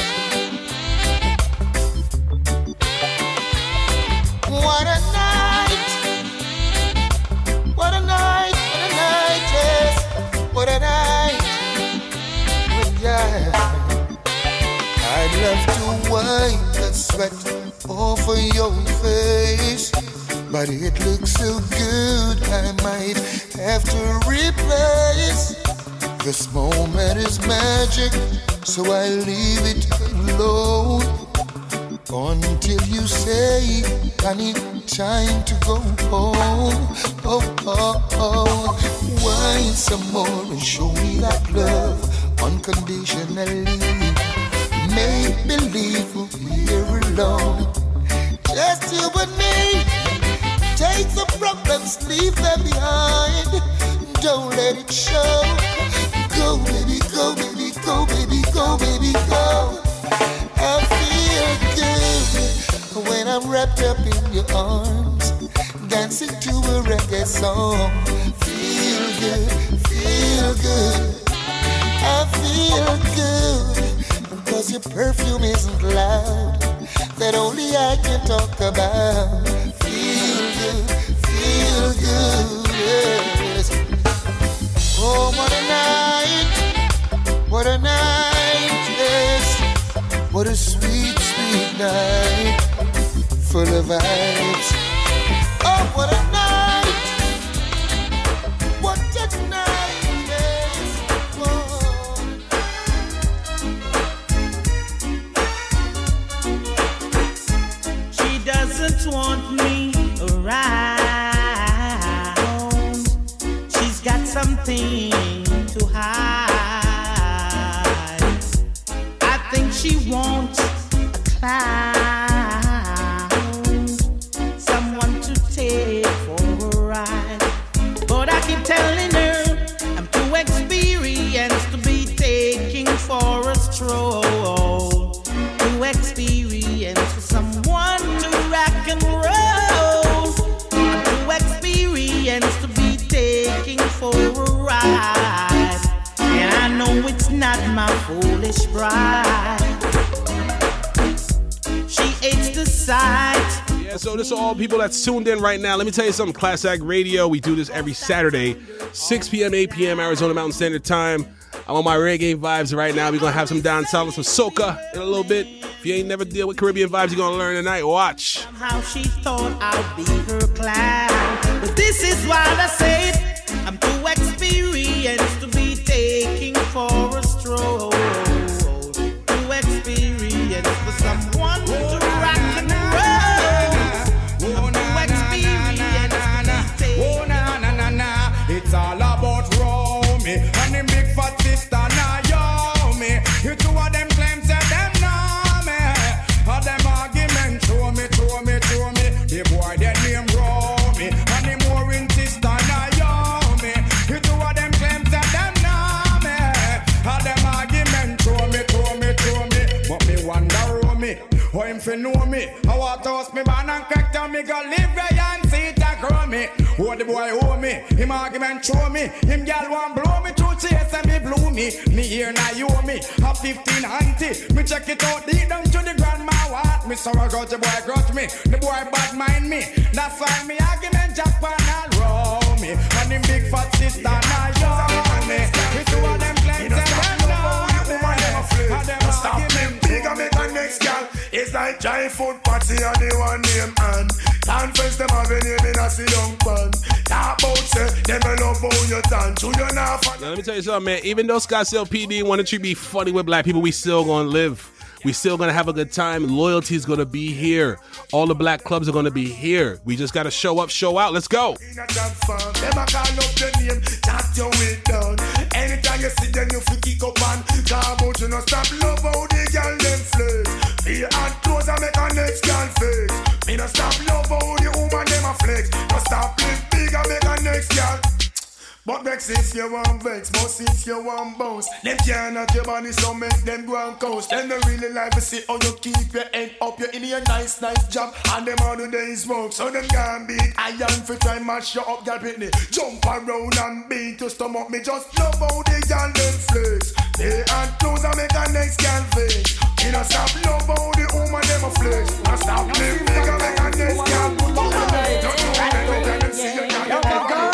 What a night, what a night, what a night, yes, what a night, yeah. I'd love to wipe the sweat off of your face, but it looks so good I might have to replace. This moment is magic, so I leave it alone until you say I need time to go home. Oh, oh, oh. Wine some more and show me that love unconditionally. Make believe we're alone, just you and me. Take the problems, leave them behind. Don't let it show. Go, baby, go, baby, go, baby, go, baby, go. I feel good when I'm wrapped up in your arms, dancing to a reggae song. Feel good, feel good. I feel good, cause your perfume isn't loud, that only I can talk about. Feel good, feel good, yes. Oh, what a night, what a night, yes. What a sweet, sweet night, full of vibes. Oh, what a night, what a night, yes. Whoa. She doesn't want me around. She's got something to hide. She wants a clown, someone to take for a ride. But I keep telling her I'm too experienced to be taking for a stroll. Too experienced for someone to rock and roll. I'm too experienced to be taking for a ride. And I know it's not my foolish pride. It's the sight. Yeah, so this is all people that's tuned in right now. Let me tell you something. Class Act Radio, we do this every Saturday, six p.m., eight p.m. Arizona Mountain Standard Time. I'm on my reggae vibes right now. We're going to have some dancehall, some soca in a little bit. If you ain't never deal with Caribbean vibes, you're going to learn tonight. Watch. How she thought I'd be her clown. But this is why I said I'm too experienced to be taking for a stroll. Too experienced for someone to rock and roll. I'm too experienced to be taking. Oh, na, na, na, na. It's all about Romy and the big fat sister Naomi. You two of them claims that them know me. All them arguments show me, show me, show me. The boy that name Romy and the more in sister Naomi. fi know me. I want to host me man and crack down me go live there and see it and grow me. Oh, the boy owe me, him argument show me. Him gal want blow me through chase and me blew me. Me here now you owe me, a fifteen auntie. Me check it out deep down to the grandma what. Me sorrow got the boy grudge me, the boy bad mind me. That's why me argument Japan and roll me. And him big fat sister now you me. We two of them claims and them know me. Stop them big and make a next girl. It's like giant food party and the one name and conference them have a name in a see young man. Talk about say them a love how you done. To you now. Now let me tell you something, man. Even though Scottsdale P D wanted to be funny with black people, we still gonna live. We still gonna have a good time. Loyalty is gonna be here. All the black clubs are gonna be here. We just gotta show up, show out. Let's go. Them a call up the name, chat your way down. Anytime you see them, you feel kick up and come out. You no stop love how the girl them flex. Be and close and make a next girl face. Me no stop love how the woman them a flex. No stop live big and make a next girl. But vex if you want vex, but if you want bounce, them can't knock your body, so make them go and coast. Them don't really like to see how you keep your head up. You're in your nice, nice job, and them all the day smoke. So them can't beat iron for try mash you up, girl Pitney. Jump around and beat to stomach me. Just love how they girl them flex. They and close and make a next girl face. You don't stop love how the woman them a flex. Don't stop them big and make a next girl. Don't do that, don't let them see you girl.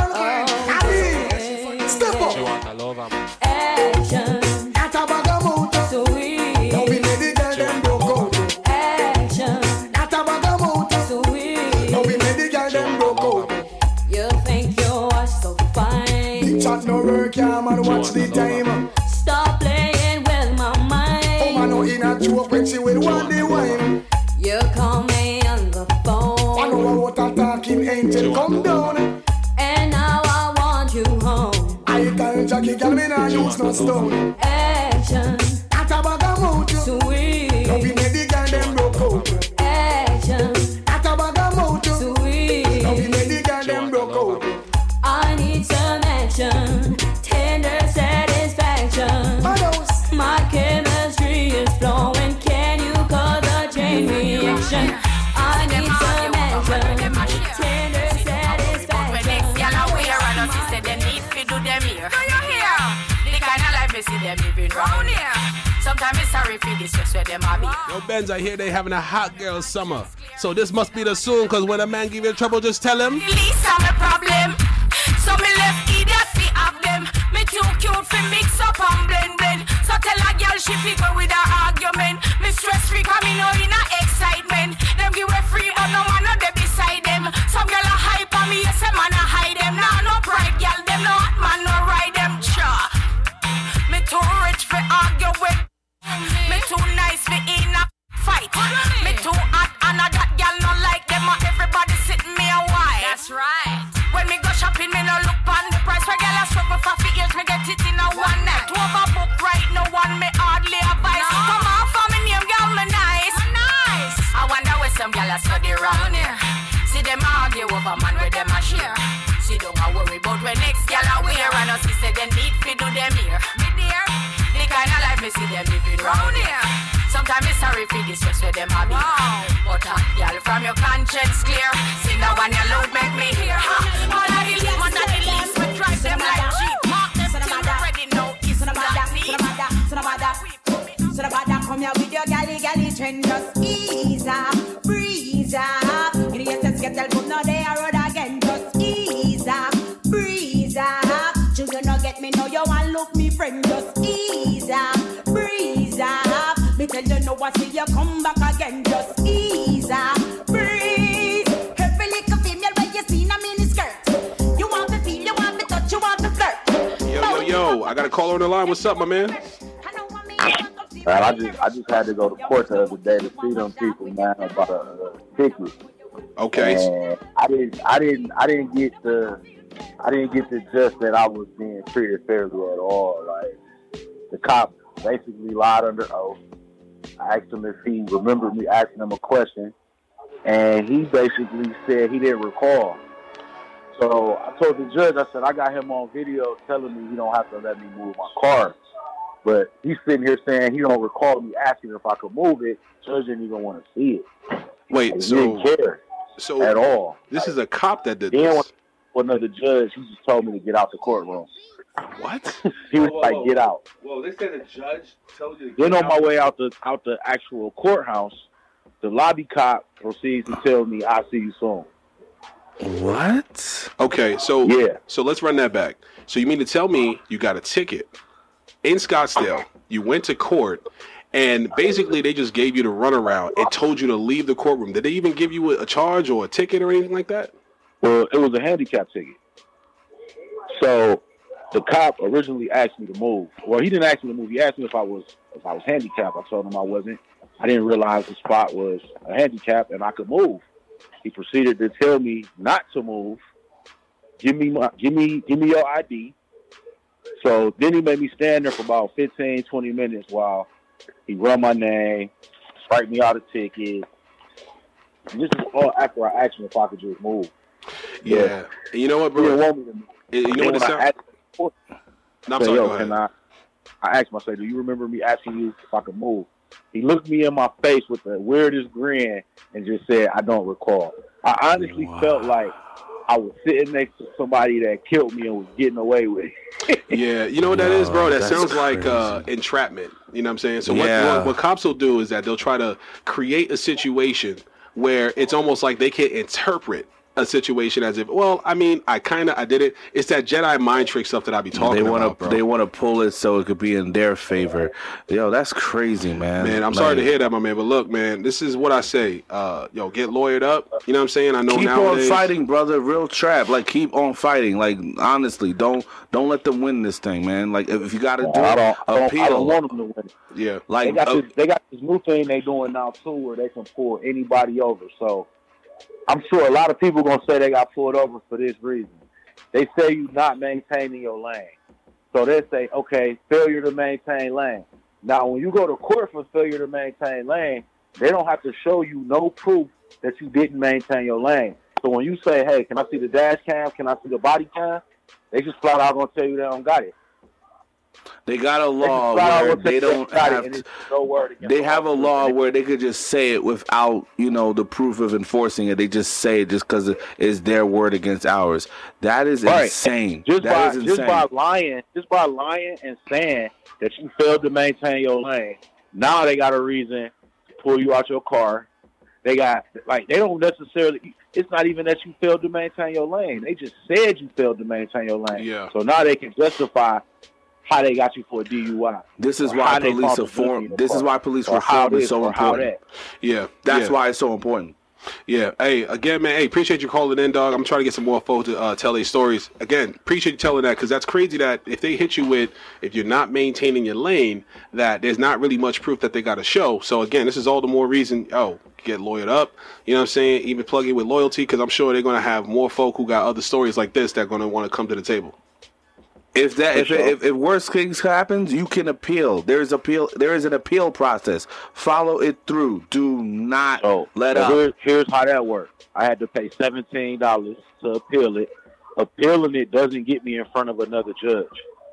Step up. She want a lover, man. Action. At a bag of motor. Sweet. Don't be lady girl, them broke out. Action. At a bag of motor. Sweet. Don't be lady girl, them broke out. You think you are so fine. Big chat no work, yeah, man, watch the time. Stop playing with my mind. Oh, man, no in a joke when she will want the wine. You call me on the phone. I know what a talking angel come down. And now I want you home. I tell Jackie, girl, me nah use no stone. Action. At a bag of motor. Sweet. Don't be lady girl, them broke out. Action. At a bag of motor. Sweet. Don't be lady girl, them broke out. I need some action. Tender satisfaction. My chemistry is flowing. Can you cause a chain reaction? I need some action. Tender satisfaction. Them need to do them here. Do you hear? The kind of life we see them living round here. Sometimes it's sorry for this, just where them are be. Yo, Benz, I hear they having a hot girl summer. So this must be the soon, cause when a man give you trouble, just tell him. The least of my problem. So me left idiot fi have them. Me too cute fi mix up and blend blend. So tell a girl she fi go with her argument. Me stress free cause me know in a excitement. Them give way free but no man not there beside them. Some girl a hype on me, yes a man a hide them. Now no pride girl, them no hot man no ride them. Sure. Me too rich fi argue with. Me too nice fi in a fight. Me too hot and a that girl no like them. Everybody sitting me a while. That's right. When me go shopping, me no look on the price. Where girl a struggle for fi years, me get it in a one night. Overbook right, no one me hardly advise. No. Come on for me name, girl, me nice. nice. I wonder where some girl a study round here. See them argue over man with them a share. She don't a worry about when next girl a wear. And us she say they need fi do them here. Me dear, the kind of life me see them living round here. Sometimes it's sorry for this stress where them a be. Wow. But uh, girl, from your conscience clear. See the one you load make me hear. Man of the least, man of the least, we drive them like Jeep. Mark them till you ready now. It's not need. So no matter, so no matter, come here with your galley galley trend. Just ease up, breeze up. You need to get the book now they are road again. Just ease up, breeze up. You gonna get me now, you want look me friend. Just ease up, breeze up. Me tell you no, I see you come back again. Just ease up, breeze. Every little female when you see a mini skirt. You want to feel, you want to touch, you want to flirt. Yo, yo, yo, I got a caller on the line. What's up, my man? Man, I just I just had to go to court the other day to see them people, man, about a, a ticket. Okay. And I didn't I didn't I didn't get the I didn't get the gist that I was being treated fairly at all. Like the cop basically lied under oath. I asked him if he remembered me asking him a question, and he basically said he didn't recall. So I told the judge, I said, I got him on video telling me he don't have to let me move my car. But he's sitting here saying he don't recall me asking if I could move it. Judge didn't even want to see it. Wait, Like, so he didn't care so at all. This is a cop that did He didn't this. want another judge. He just told me to get out the courtroom. What? He was Whoa, like, whoa, "Get out." Well, they said the judge told you to Then get on my out. way out the out the actual courthouse, the lobby cop proceeds to tell me, "I'll see you soon." What? Okay, so yeah. So let's run that back. So you mean to tell me you got a ticket in Scottsdale? You went to court, and basically they just gave you the runaround and told you to leave the courtroom. Did they even give you a, a charge or a ticket or anything like that? Well, it was a handicap ticket. So the cop originally asked me to move. Well, he didn't ask me to move. He asked me if I was if I was handicapped. I told him I wasn't. I didn't realize the spot was a handicap and I could move. He proceeded to tell me not to move. Give me my, give me, give me your I D. So then he made me stand there for about fifteen, twenty minutes while he run my name, write me out a ticket. And this is all after I asked him if I could just move. Yeah. And you know what, He didn't bro? want me to move. You know Then what it when I sounds? asked him, No, I'm say, sorry. yo, Go ahead. can I, I asked him, I said, do you remember me asking you if I could move? He looked me in my face with the weirdest grin and just said, I don't recall. I honestly felt like I was sitting next to somebody that killed me and was getting away with it. Yeah, you know what that is, bro? That that's sounds like uh, entrapment. You know what I'm saying? So what, Yeah. what, what cops will do is that they'll try to create a situation where it's almost like they can interpret a situation as if, well, I mean, I kind of, I did it. It's that Jedi mind trick stuff that I be talking They want about, to bro. they want to pull it so it could be in their favor. Yo, that's crazy, man. Man, I'm Like, sorry to hear that, my man. But look, man, this is what I say. Uh, yo, get lawyered up. You know what I'm saying? I know Keep nowadays. on fighting, brother. Real trap. Like keep on fighting. Like honestly, don't don't let them win this thing, man. Like if, if you got to do I it, don't, I, don't, appeal. I don't want them to win it. Yeah, like they got, uh, this, they got this new thing they doing now, too, where they can pull anybody over. So I'm sure a lot of people going to say they got pulled over for this reason. They say you not maintaining your lane. So they say, okay, failure to maintain lane. Now, when you go to court for failure to maintain lane, they don't have to show you no proof that you didn't maintain your lane. So when you say, hey, can I see the dash cam? Can I see the body cam? They just flat out going to tell you they don't got it. They got a law They just flat out where gonna they tell you don't got it, have. and To, it's no word against they the have a officer. law where they could just say it without, you know, the proof of enforcing it. They just say it just because it's their word against ours. That is Right. insane. Just That by is just insane. by lying, just by lying and saying that you failed to maintain your lane. Now they got a reason to pull you out your car. They got like they don't necessarily. It's not even that you failed to maintain your lane. They just said you failed to maintain your lane. Yeah. So now they can justify how they got you for a D U I. This is or why how they police found the reform. gun in the This is car, why police or how reform is this, so or how important. that. Yeah, That's yeah. why it's so important. Yeah. Hey, again, man. Hey, appreciate you calling in, dog. I'm trying to get some more folks to uh, tell their stories. Again, appreciate you telling that because that's crazy that if they hit you with, if you're not maintaining your lane, that there's not really much proof that they got to show. So again, this is all the more reason. Oh, get lawyered up. You know what I'm saying? Even plug in with loyalty because I'm sure they're going to have more folk who got other stories like this that are going to want to come to the table. If that if, For sure. if if worst things happens, you can appeal. There is appeal. There is an appeal process. Follow it through. Do not So, let so up. here- here's how that works. I had to pay seventeen dollars to appeal it. Appealing it doesn't get me in front of another judge.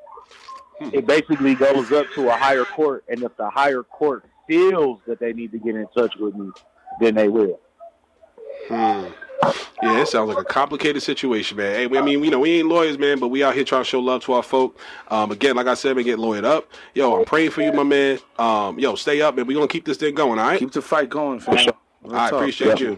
It basically goes up to a higher court, and if the higher court feels that they need to get in touch with me, then they will. Hmm. Yeah, it sounds like a complicated situation, man. Hey, we, I mean, you know, we ain't lawyers, man, but we out here trying to show love to our folk. Um, again, like I said, man, get lawyered up. Yo, I'm praying for you, my man. Um, yo, stay up, man. We're going to keep this thing going, all right? Keep the fight going, fam. I appreciate you.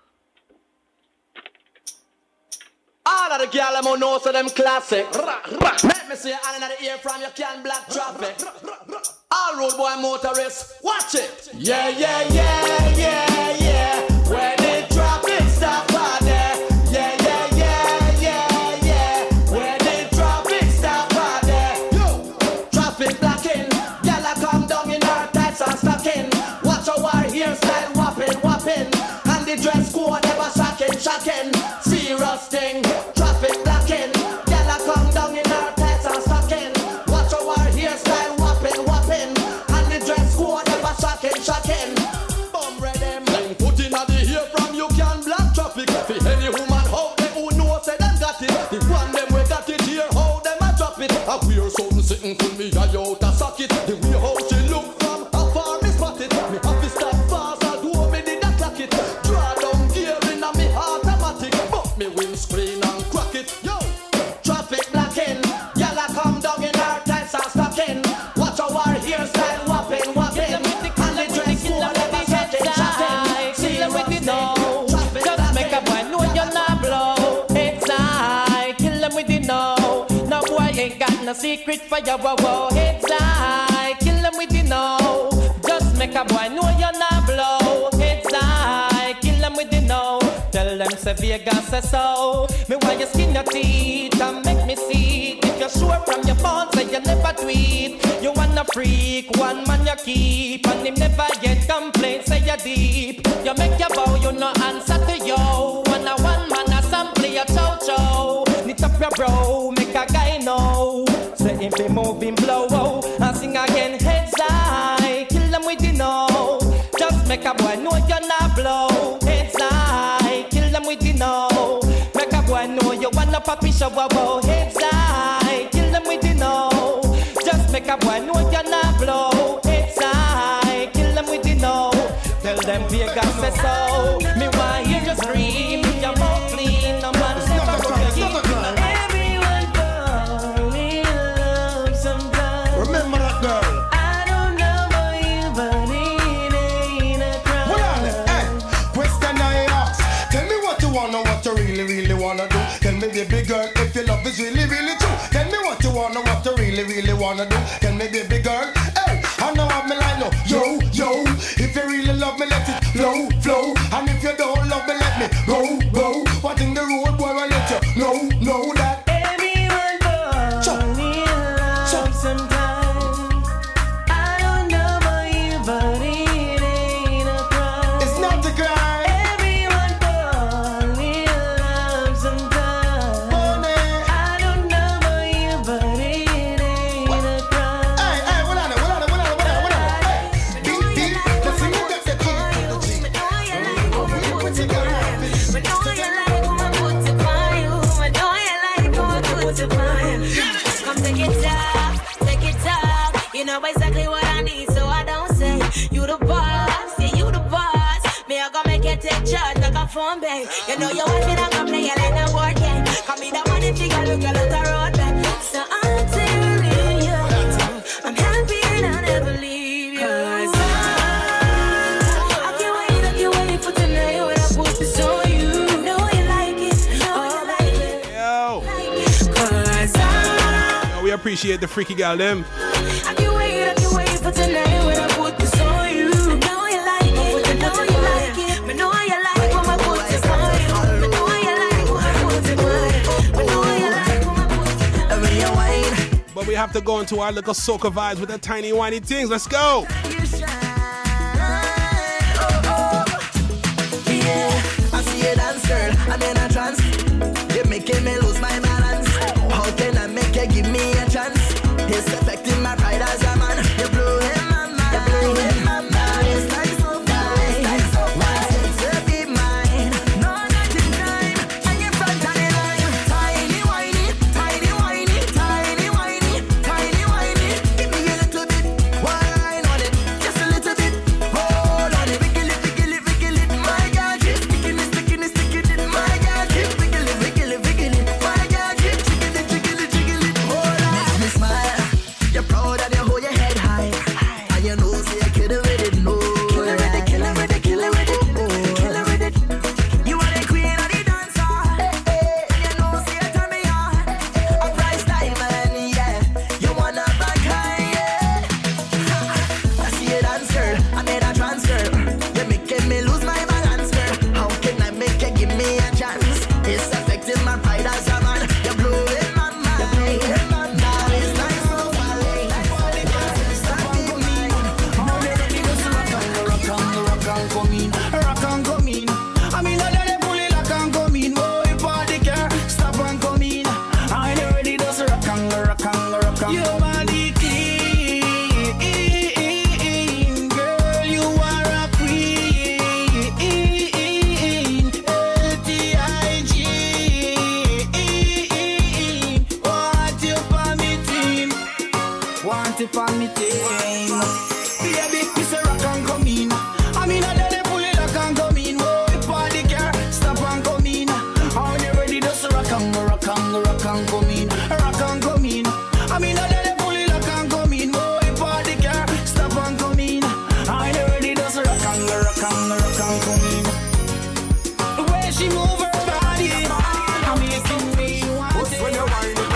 All of the girl them who know so them classic. Let me see you all in the ear from you can block traffic. All road boy motorists, watch it. Yeah, yeah, yeah, yeah, yeah. When the traffic stop on there. Yeah, yeah, yeah, yeah, yeah. When the traffic stop on there. Yo, traffic blocking. Girl I come down in her tights and stocking. Watch our hairstyle whopping, whopping. And the dress code ever shocking, shocking. Serious thing. Traffic blocking. Girl I come down in her tights and stocking. Watch our hairstyle whopping, whopping. And the dress code ever shocking, shocking. Bum rhythm. Then put in the ear from you can block traffic. For any woman out there who knows say them got it. The one them we got it here, how them a drop it. I wear something sitting for me, I out a socket. know. No boy ain't got no secret for you, whoa, whoa. Heads high, kill them with you know. Just make a boy know you're not blow. Heads high, kill them with you know. Tell them say Vegas say so. Me why you skin your teeth and make me see. If you're sure from your phone say you never tweet. You wanna freak, one man you keep. And him never get complaints, say you deep. You make your bow, you no answer to yo. One a one man a sample your chow chow. Knit up your bro, make a guy know. Say if he moving blow, oh, and sing again heads high. Kill them with you know. Just make a boy know you're not blow. Heads high, kill them with you know. Make a boy know you wanna poppy show, oh, heads high. Kill them with you know. Just make a boy know you're not blow. Heads high, kill them with you know. Tell them Vegas say so. Me why you just scream. Your mouth clean, no man never broke your heat. Everyone fall in love sometimes. Remember that girl. I don't know about you, but it ain't a crime. Hold on, hey. Question I ask. Tell me what you wanna, what you really, really wanna do. Tell me, baby girl, if your love is really, really true. Tell me what you wanna, what you really, really wanna do. Tell me, baby girl, hey, I know I'm like no. Yo, yo, if you really love me, let it flow, flow. And if you don't love me, let me go, go. What in the road, boy, I let you know, know that everyone fall in love sometimes. I don't know about you, but it ain't a crime. It's not a crime. Everyone fall in love sometimes. I don't know about you, but it ain't a crime. Hey, hey, what on it, what on it, what on it, what on it, what on it? Hey, beat, beat, let's sing it, that's the key. Come take it off, take it off. You know exactly what I need, so I don't say you the boss, yeah, you the boss. Me, I gonna make you take charge like a phone bank. You know you want me to come play it like a board game. Come me the one if you got look a lot of road back. So I'm telling you, I'm happy and I'll never leave you. Cause I, I can't wait, I can't wait for tonight when I put this on you. Know you like it, know you like it. Yo. Cause I, Yo, we appreciate the freaky gal them. I can't wait, I can't wait for tonight when I put this on you. Know you like it, I know you like it. I know you like when I put this on you. I know you like when I put it on you. I know you like when I put it on you. But we have to go into our little soca vibes with the tiny whiny things. Let's go. Yeah, I see you dance, girl. I'm in a trance. You're making me lose my balance. How can I make you give me a chance? It's affecting my pride as a man. You're blowing my mind. You're blowing my mind. It's like so fine. It's so fine to be mine. No, nothing time. And you're front of the line. Tiny whiny, tiny whiny, tiny whiny, tiny whiny. Give me a little bit, wine on it, just a little bit. Hold on it, wiggle it, wiggle it, wiggle it. My God, keep sticking it, sticking it, sticking it. My God, keep wiggle it, wiggle it, wiggle it. My God, keep jiggle it, jiggle it, jiggle it. Hold on. Make me smile. You're proud and you hold your head high. And you know, say you kill it with it, no. Kill it with it, kill it with it, kill it with it, kill it with it. You are the queen of the dancer. And you know, say you turn me on. A price diamond, yeah. You want a back high, yeah. I see you dance, girl. I made a transfer. You're making me lose my balance, girl. How can I make you give me a chance? It's affecting my pride as a man. You're blowing my mind. You're blowing my mind. Now it's like so fine. Rock and come in. I mean, I let pull it like and come in. Oh, if I the car, stop and come in. I ain't ready to rock and rock and rock and. Your body clean, girl, you are a queen. L T I G, want you for me team, want you for me team. Baby, this a rock and come in. I mean, I let it pull it like and come in. Oh, if I the car, stop and come in. Are you ready to rock and rock and rock and come in? Rock and come in. I mean, I let it pull it like and come in. Oh, if I the car, stop and come in. Are you ready to rock and rock and rock and come in? The way she move her body, I'm making me want it. When you wind it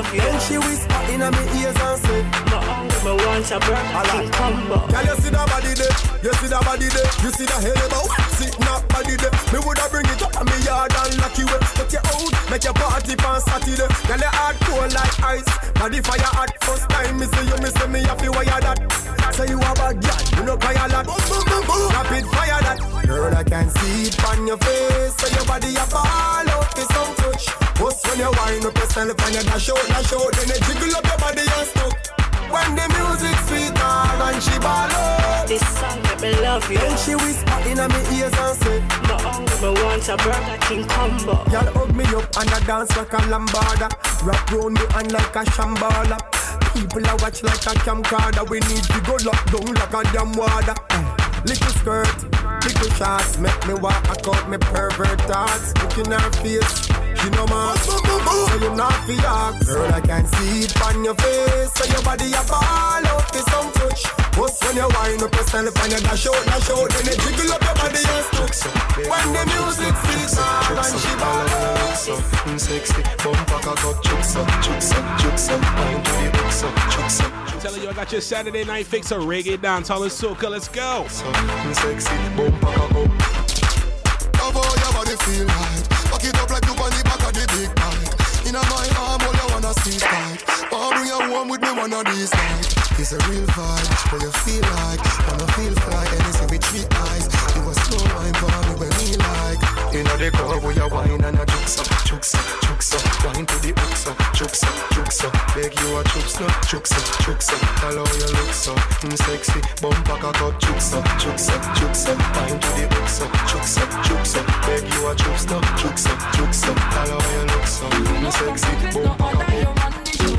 Then she whisper in my ears and say, my uncle, me want a Burger King combo. Can you see that body there? You see that body there? You see that hell about sitting up body there? Me woulda bring it up on me yard and lock you up. Take you out, make your party on Saturday. Girl, you hard cold like ice. Body fire hot. First time me see you, me see me happy wire that. Say you a bad girl, you know cry a lot. Rapid fire that. Girl, I can see it on your face. So your body a ball out with some touch. Just when you wind up yourself and you dash out, dash out, then you jiggle up your body and stuck. When the music sweet and she ball out. This song make me love you. Then she whisper in my ears and say, my uncle, me want a Burger King combo. Y'all hug me up and I dance like a lambada. Wrap round me and like a shambala. People are watch like a camcorder. We need to go lock down like a damn water. Little skirt, little shots, make me walk out me pervert thoughts. Look in her face, she know man. So you not for yours. Girl, I can see it on your face. So your body a ball out with some touch. Just when you wind up yourself and you dash out, dash out, then you jiggle up your body and stuck. When the music speaks on and she ball out. Sexy, bumper cock up, chooks up, chooks up, chooks up, wind to the hooks up, chooks up. I'm telling you, I got your Saturday night fix of reggae, dancehall, and soca. Let's go. Sexy, bumper cock up. Love how your body feel right. Back it up like you on the back of the big bike. In my arm, all you wanna see tight. I'll bring you home with me one of these nights. It's a real vibe, where you feel like wanna feel fly, and it's with three eyes. You a slow wine for me when me like. You know the club where you wine and a jukes up, jukes up, jukes up. Wine to the hooks up, jukes up, jukes up. Beg you a jukes up, jukes up, jukes up. Follow your looks up, mm, sexy. Bumper cock up, jukes up, jukes up, jukes up. Wine to the hooks up, jukes up, jukes up. Beg you a jukes up, jukes up, jukes up. Follow your looks up, mm, sexy. Bumper cock up.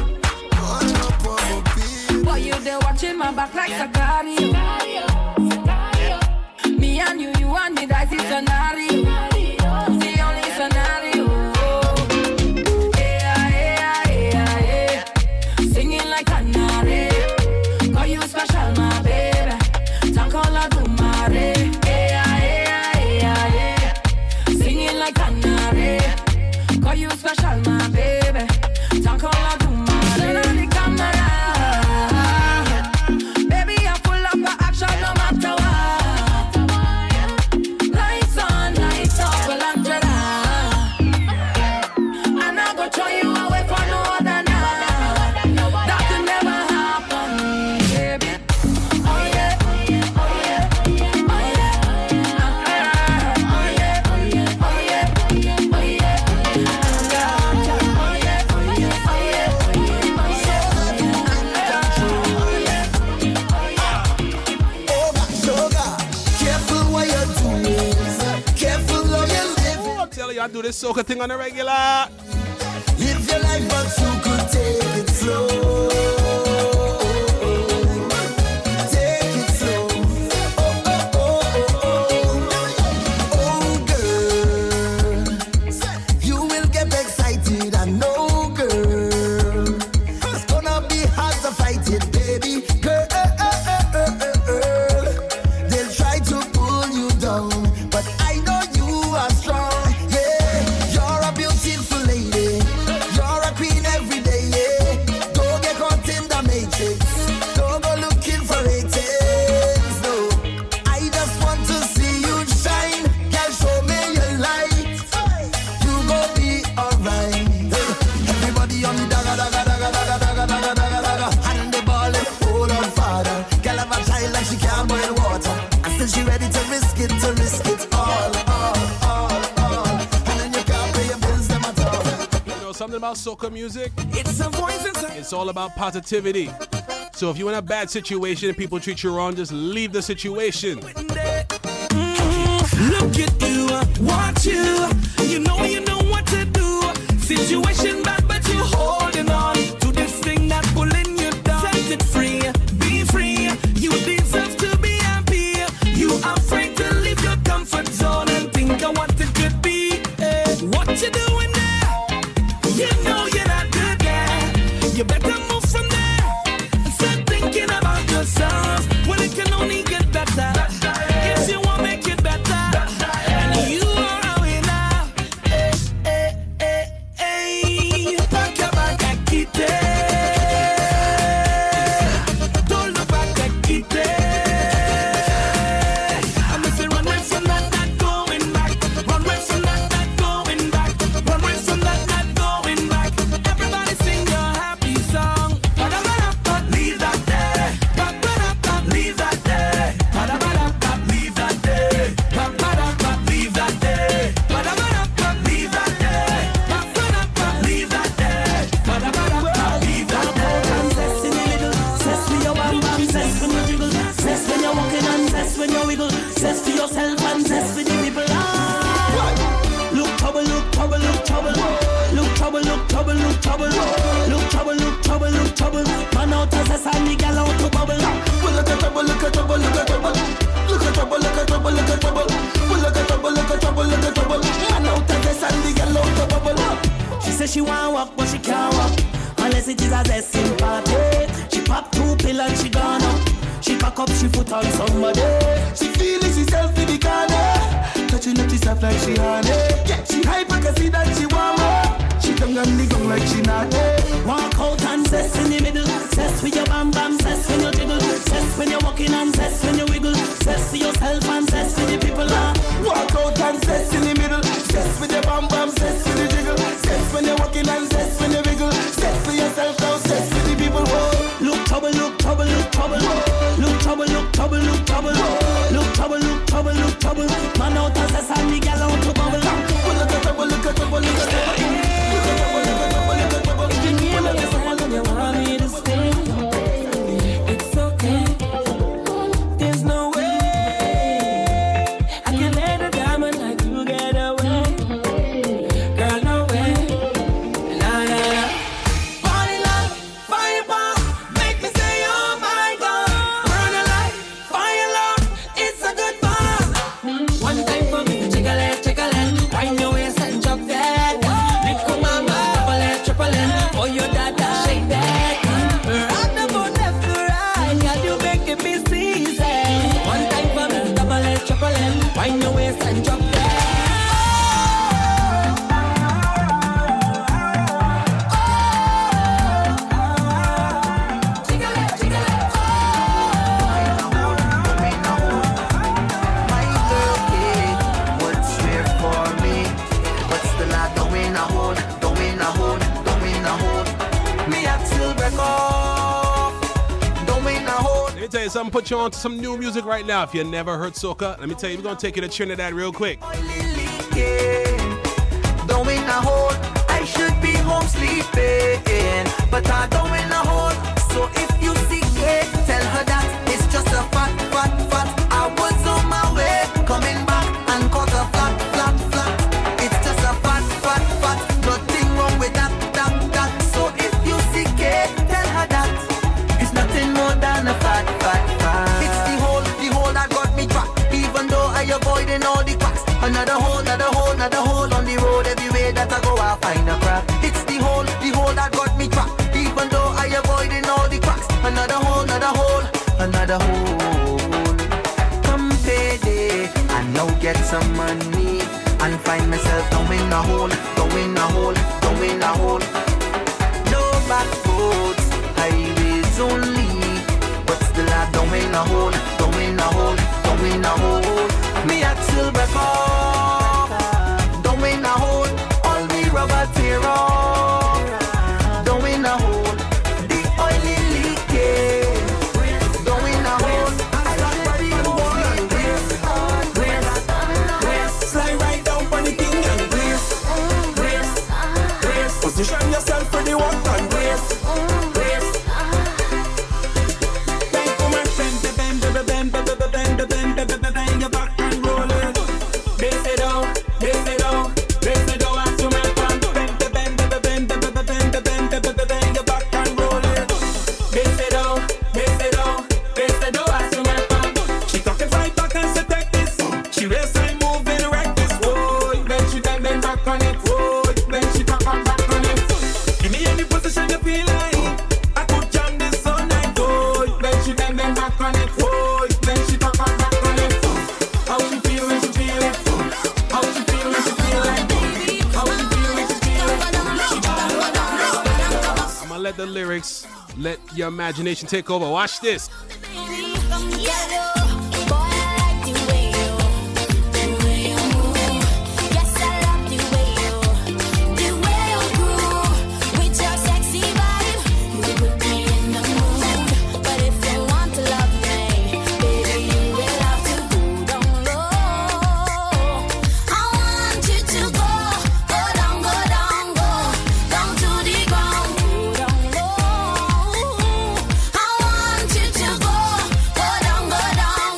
Boy, you there watching my back like Sicario. Me and you, you and me, that's the scenario. The only scenario. Yeah, yeah, yeah, yeah. Singing like canary. Call you special, my baby. Talk all I do, Mary. Yeah, yeah, yeah, yeah. Singing like canary. Call you special, my baby. Talk all I do, Mary. Turn on the camera. I do this soca thing on a regular. Live your life, but you could take it slow. Take it slow. Oh, oh, oh, oh, oh. Oh, girl. You will get excited, I know, girl. It's gonna be hard to fight it, baby. Girl, they'll try to pull you down, but I know you are strong. She ready to risk it, to risk it all, all, all, all. And then you can't pay your bills them at all. You know something about soca music? It's a voice inside. It's all about positivity. So if you're in a bad situation and people treat you wrong, just leave the situation. Mm, look at you, watch you. You know you know what to do. Situation bad, but you holding on to this thing that pulling you down. Set it free, be free. You deserve to be happy. You afraid to leave your comfort zone and think of what it could be. Eh, what you doing there? You know you're not good there. You better move from there and start thinking about yourself. Well, it can only get better. trouble, look at trouble. Full of trouble, look at trouble, look at trouble. Man out of this and the girl out of bubble. She says she want walk, but she can't walk unless it is a zesting party. She pop two pill and she gone up. She pack up, she foot on somebody. She feeling herself in the corner, touching up herself like she honey. Yeah, she hype, I can see that she want more. She tongue and the gong like she not. Walk out and cess in the middle. Cess with your bam bam, cess when you jiggle. Cess when you're walking and cess when you wiggle. Cess to yourself and cess to the people. Uh. Walk out and cess in the middle. Cess with your bam bam, cess with the jiggle. Cess when you're walking and cess when you wiggle. Cess for yourself now, cess with the people. Whoa. Look trouble, look trouble, look trouble. Whoa. Look trouble, look trouble, look trouble. Whoa. Look trouble, look trouble, look trouble. Man out and cess and the gal out to bubble. Look at trouble, look at trouble, look at trouble. You want me to stay? It's okay. There's no way I can let a diamond like you get away. Girl, no way. Nah, nah, nah. Party like fireball, make me say, oh my God. Burn a light, fire love, it's a good buzz. One time for me, jiggle it, jiggle it. Wind your waist and drop that. Little mama, double it, triple it. Oh, your dada. Wind your waist and drop that. My girl Kate would swear for me, but still I don't win a hold, don't win a hold, don't win a hold. Me at still break off, don't win a hold. Let me tell you something, put you on to some new music right now. If you never heard soca, let me tell you, we're going to take you to Trinidad real quick. Don't win a hold, I should be home sleeping, but I don't win a hold. So if you see Kate, tell her that it's just a fat, fat, fat. I was on my way, coming back and caught a flat, flat, flat. It's just a fat, fat, fat. Nothing wrong with that, that, that. So if you see Kate, tell her that it's nothing more than a fat, fat, fat. It's the hole, the hole that got me trapped. Even though I avoiding all the cracks. Another hole, another hole, another hole on the road. Everywhere that I go, I find a crack. It's the hole, the hole that got me trapped. Even though I avoiding all the cracks. Another hole, another hole, another hole. Come payday, I now get some money and find myself down in a hole, down in a hole, down in a hole. No back roads, highways only, but still I down in a hole, down in a hole, down in a hole. Me at silver off, down in a hole, all me rubber tear off, down in a hole. The oily leaking, down in a hole. I got body on wall and brace, brace, brace. Slide right down for the king and brace, brace, brace. Position yourself for the walk and brace, brace. Bend, woman, bend, bend, bend, bend, bend, bend, bend, bend, bend, bend, your back and roll it. Bass it down, bass it down, bass it down as you make one. Bend, bend, bend, bend, bend, bend, bend, bend, bend, bend, your back and roll it. Bass it down, bass it down, bass it down as you make one. She talking right back and say take this. She race and move and wreck this. Whoa, then she then bend back on it. Whoa, then she back on back on it. Give me any position you feel like. I could jam this all night. Whoa, then she then bend back on it. Whoa, then she back on back on it. How she feel when she feel it? How she feel when she feel it? How she feel when she feel it? I'm going to let the lyrics, let your imagination take over. Watch this. I want you to go, go down, go down.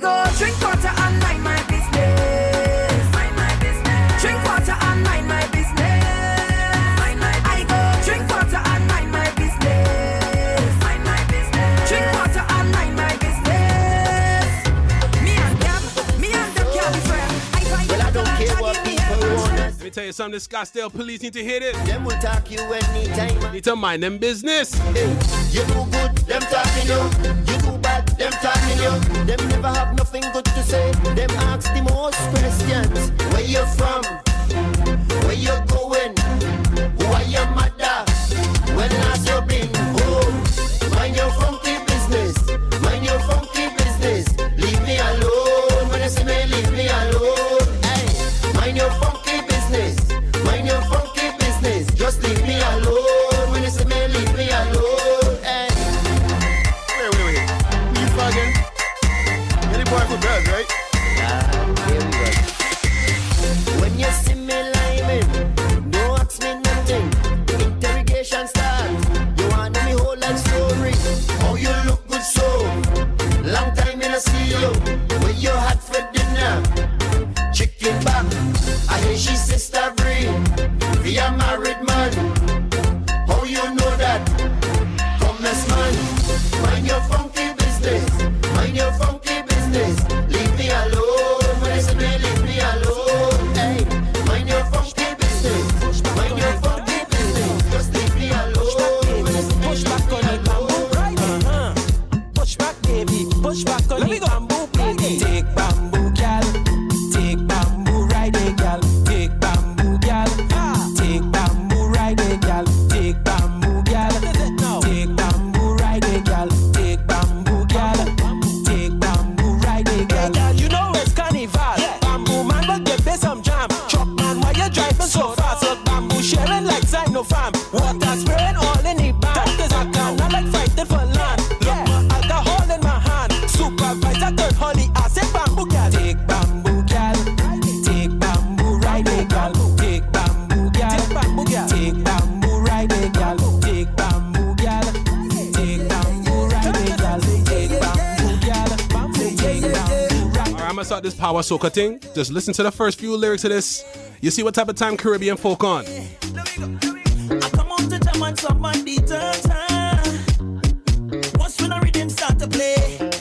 go drink water and mind my business. Mind my business. Drink water and mind my business. Mind my business. I go drink water and mind my business. Mind my business. Drink water and mind my business. Me and them, me and them can't be friends. I find well, I don't care what people want. Let me tell you something, the Scottsdale police need to hear this. Them will talk you anytime. Need to mind them business. Hey, you do good, them talking you. You do bad, them talking you. Them never have nothing good to say. Them ask the most questions. Where you from? Where you going? Who are your mother? When last you been home? Mind your funky business. Mind your funky business. Leave me alone. When you see me, leave me alone. Hey, mind your funky business. Mind your funky business. Just leave me alone. When you see me, leave me alone. Hey. Wait, wait, wait. Who you fucking? You're the boy for girls, right? Nah, here we go. When you see me liming, don't ask me nothing. The interrogation starts. You want me whole life story. Oh, you look good so. Long time I see you. When you had for dinner. Chicken back. I hear she sister Bree. We are married man. How you know that? Come let's man. Mind your funky business. Mind your funky business. Leave me alone. When it's me, leave me alone. Hey, mind your funky business. Mind your funky business. Just leave me alone. When it's me, Push back on it, bamboo riding. Uh, push back, baby. Push back on it, bamboo baby. Take bamboo, gal. Take bamboo riding, gal. Take bamboo, gal. Take bamboo riding, gal. Take bamboo, gal. Take bamboo riding, gal. Take bamboo, gal. Take bamboo riding, gal. Hey, gal, you know it's carnival. Bamboo man, but give me some jam. Truck man, why you driving so fast? So bamboo sharing like Sinopharm. Water spraying all in the bag. Cause I can't not like fighting for land. Yeah, alcohol in my hand. Supervisor turn honey. I say bamboo gal. Take bamboo gal. Take bamboo riding gal. Take bamboo gal. Take bamboo gal. Take bamboo riding gal. Take bamboo gal. Take bamboo riding gal. Take bamboo gal. Take bamboo riding. All right, I'm gonna start this power soca thing. Just listen to the first few lyrics of this. You see what type of time Caribbean folk on. I come on to jam and somebody turn time. Once when the rhythm start to play,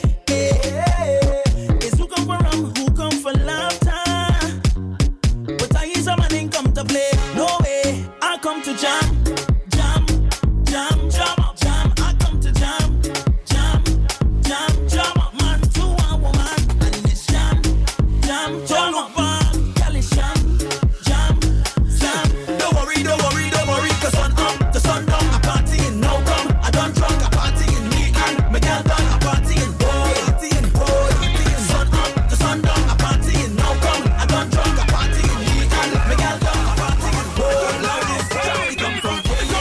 hey, it's who come for rum, who come for love time. But I hear some man come to play. No way, I come to jam, jam, jam, jam, jam. I come to jam, jam, jam, jam. Man to a woman, and it's jam, jam, jam. One, girl is jam, jam, jam. Don't worry, don't worry, don't worry. 'Cause sun up, the sun down, a party in no come. I done drunk, a party in me and my girl done, a party in boy, party in boy. Sun up, the sun down, a party in no come. I done drunk, a party in me and my girl done, a party in boy. We come from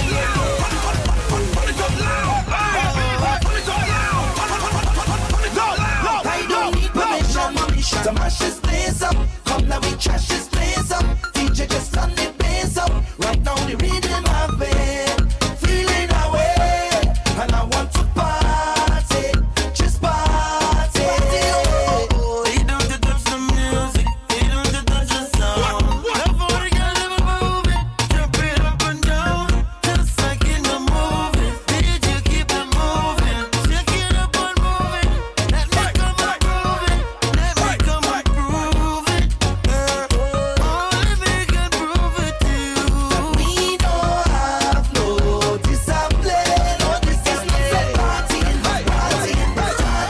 I don't need permission to mash this place up. Come now, we trash this place up. D J just turn the bass up. Right now the rhythm I've been feeling away, and I want to party, just party. They don't touch the music, they don't touch the sound. Therefore the girl never move it, jump it up and down, just like in the movie. Did you keep it moving? Shake it up and move it. Let me come and prove it. Let me come and prove it. Only we can prove it to you. We don't have no discipline, no discipline. Party in the party in the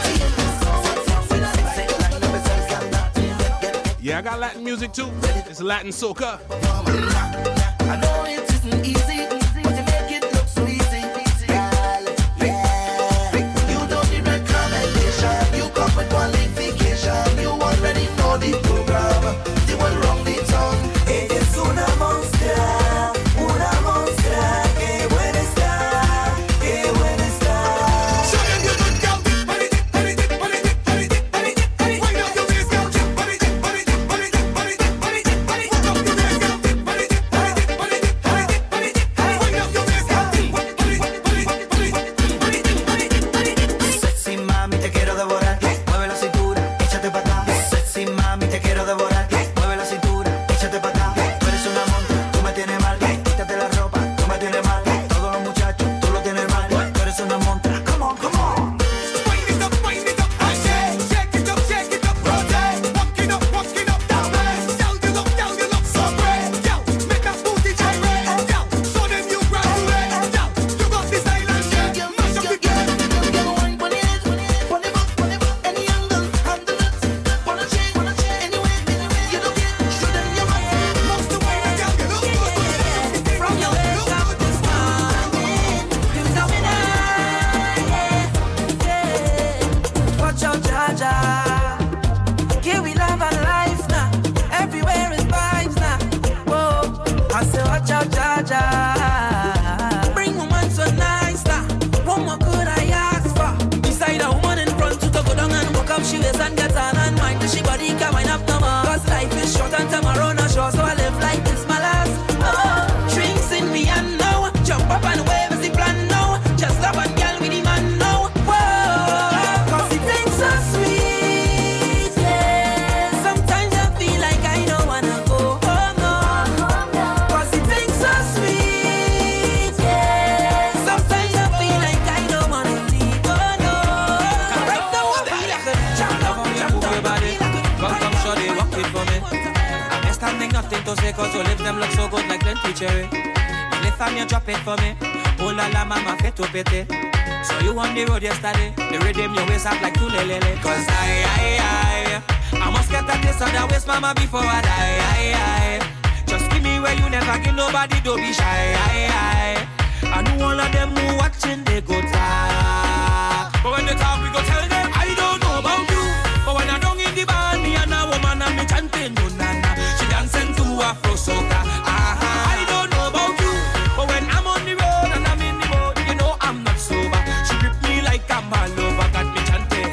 party. Yeah, I got Latin music too. It's Latin soca. I know it isn't easy, but you make it look so easy. Girl, yeah. You don't need recommendation. You come with qualification. You already know the program. They went wrong the tongue. Es una monster, una monster. Qué buena está, qué buena está. Sexy mami, te quiero devorar. Mueve la cintura, échate to say cause your lips them look so good like plenty cherry. And if I'm you drop it for me, oh la la mama fit to pity. So you on the road yesterday, the rhythm your waist up like two lele. Cause I, I, I, I must get a taste of that waist mama before I die. I, I, just give me where you never give nobody, don't be shy. I, I, I know all of them who watching they go talk. But when they talk we go tell them I don't know about you. But when I don't in the band, me and a woman and me chanting no nana. She dancing to Afro soca. Uh-huh. I don't know about you. But when I'm on the road and I'm in the road, you know I'm not sober. She grip me like I'm all over, got me chanting.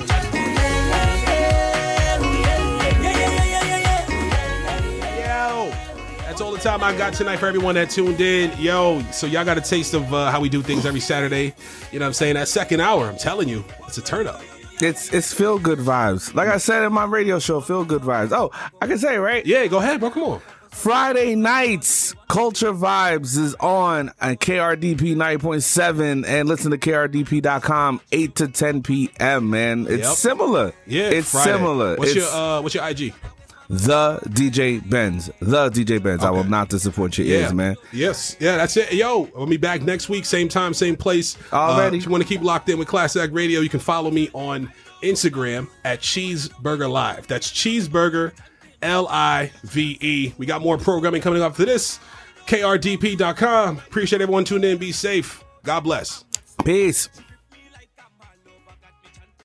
Yo, that's all the time I got tonight for everyone that tuned in. Yo, so y'all got a taste of uh, how we do things every Saturday. You know what I'm saying? That second hour, I'm telling you, it's a turn up. It's it's feel good vibes. Like I said in my radio show, feel good vibes. Oh, I can say it, right? Yeah, go ahead, bro. Come on. Friday nights, Culture Vibes is on at K R D P ninety point seven and listen to K R D P dot com eight to ten p.m., man. It's Yep. similar. Yeah, It's Friday. similar. What's it's your uh, what's your I G? The D J Benz. The D J Benz. I will Okay. not disappoint your Yeah, ears, man. Yes, yeah, that's it. Yo, we'll be back next week, same time, same place. Already. Uh, if you want to keep locked in with Class Act Radio, you can follow me on Instagram at Cheeseburger Live. That's Cheeseburger L I V E. We got more programming coming up for this. K R D P dot com. Appreciate everyone tuning in. Be safe. God bless. Peace.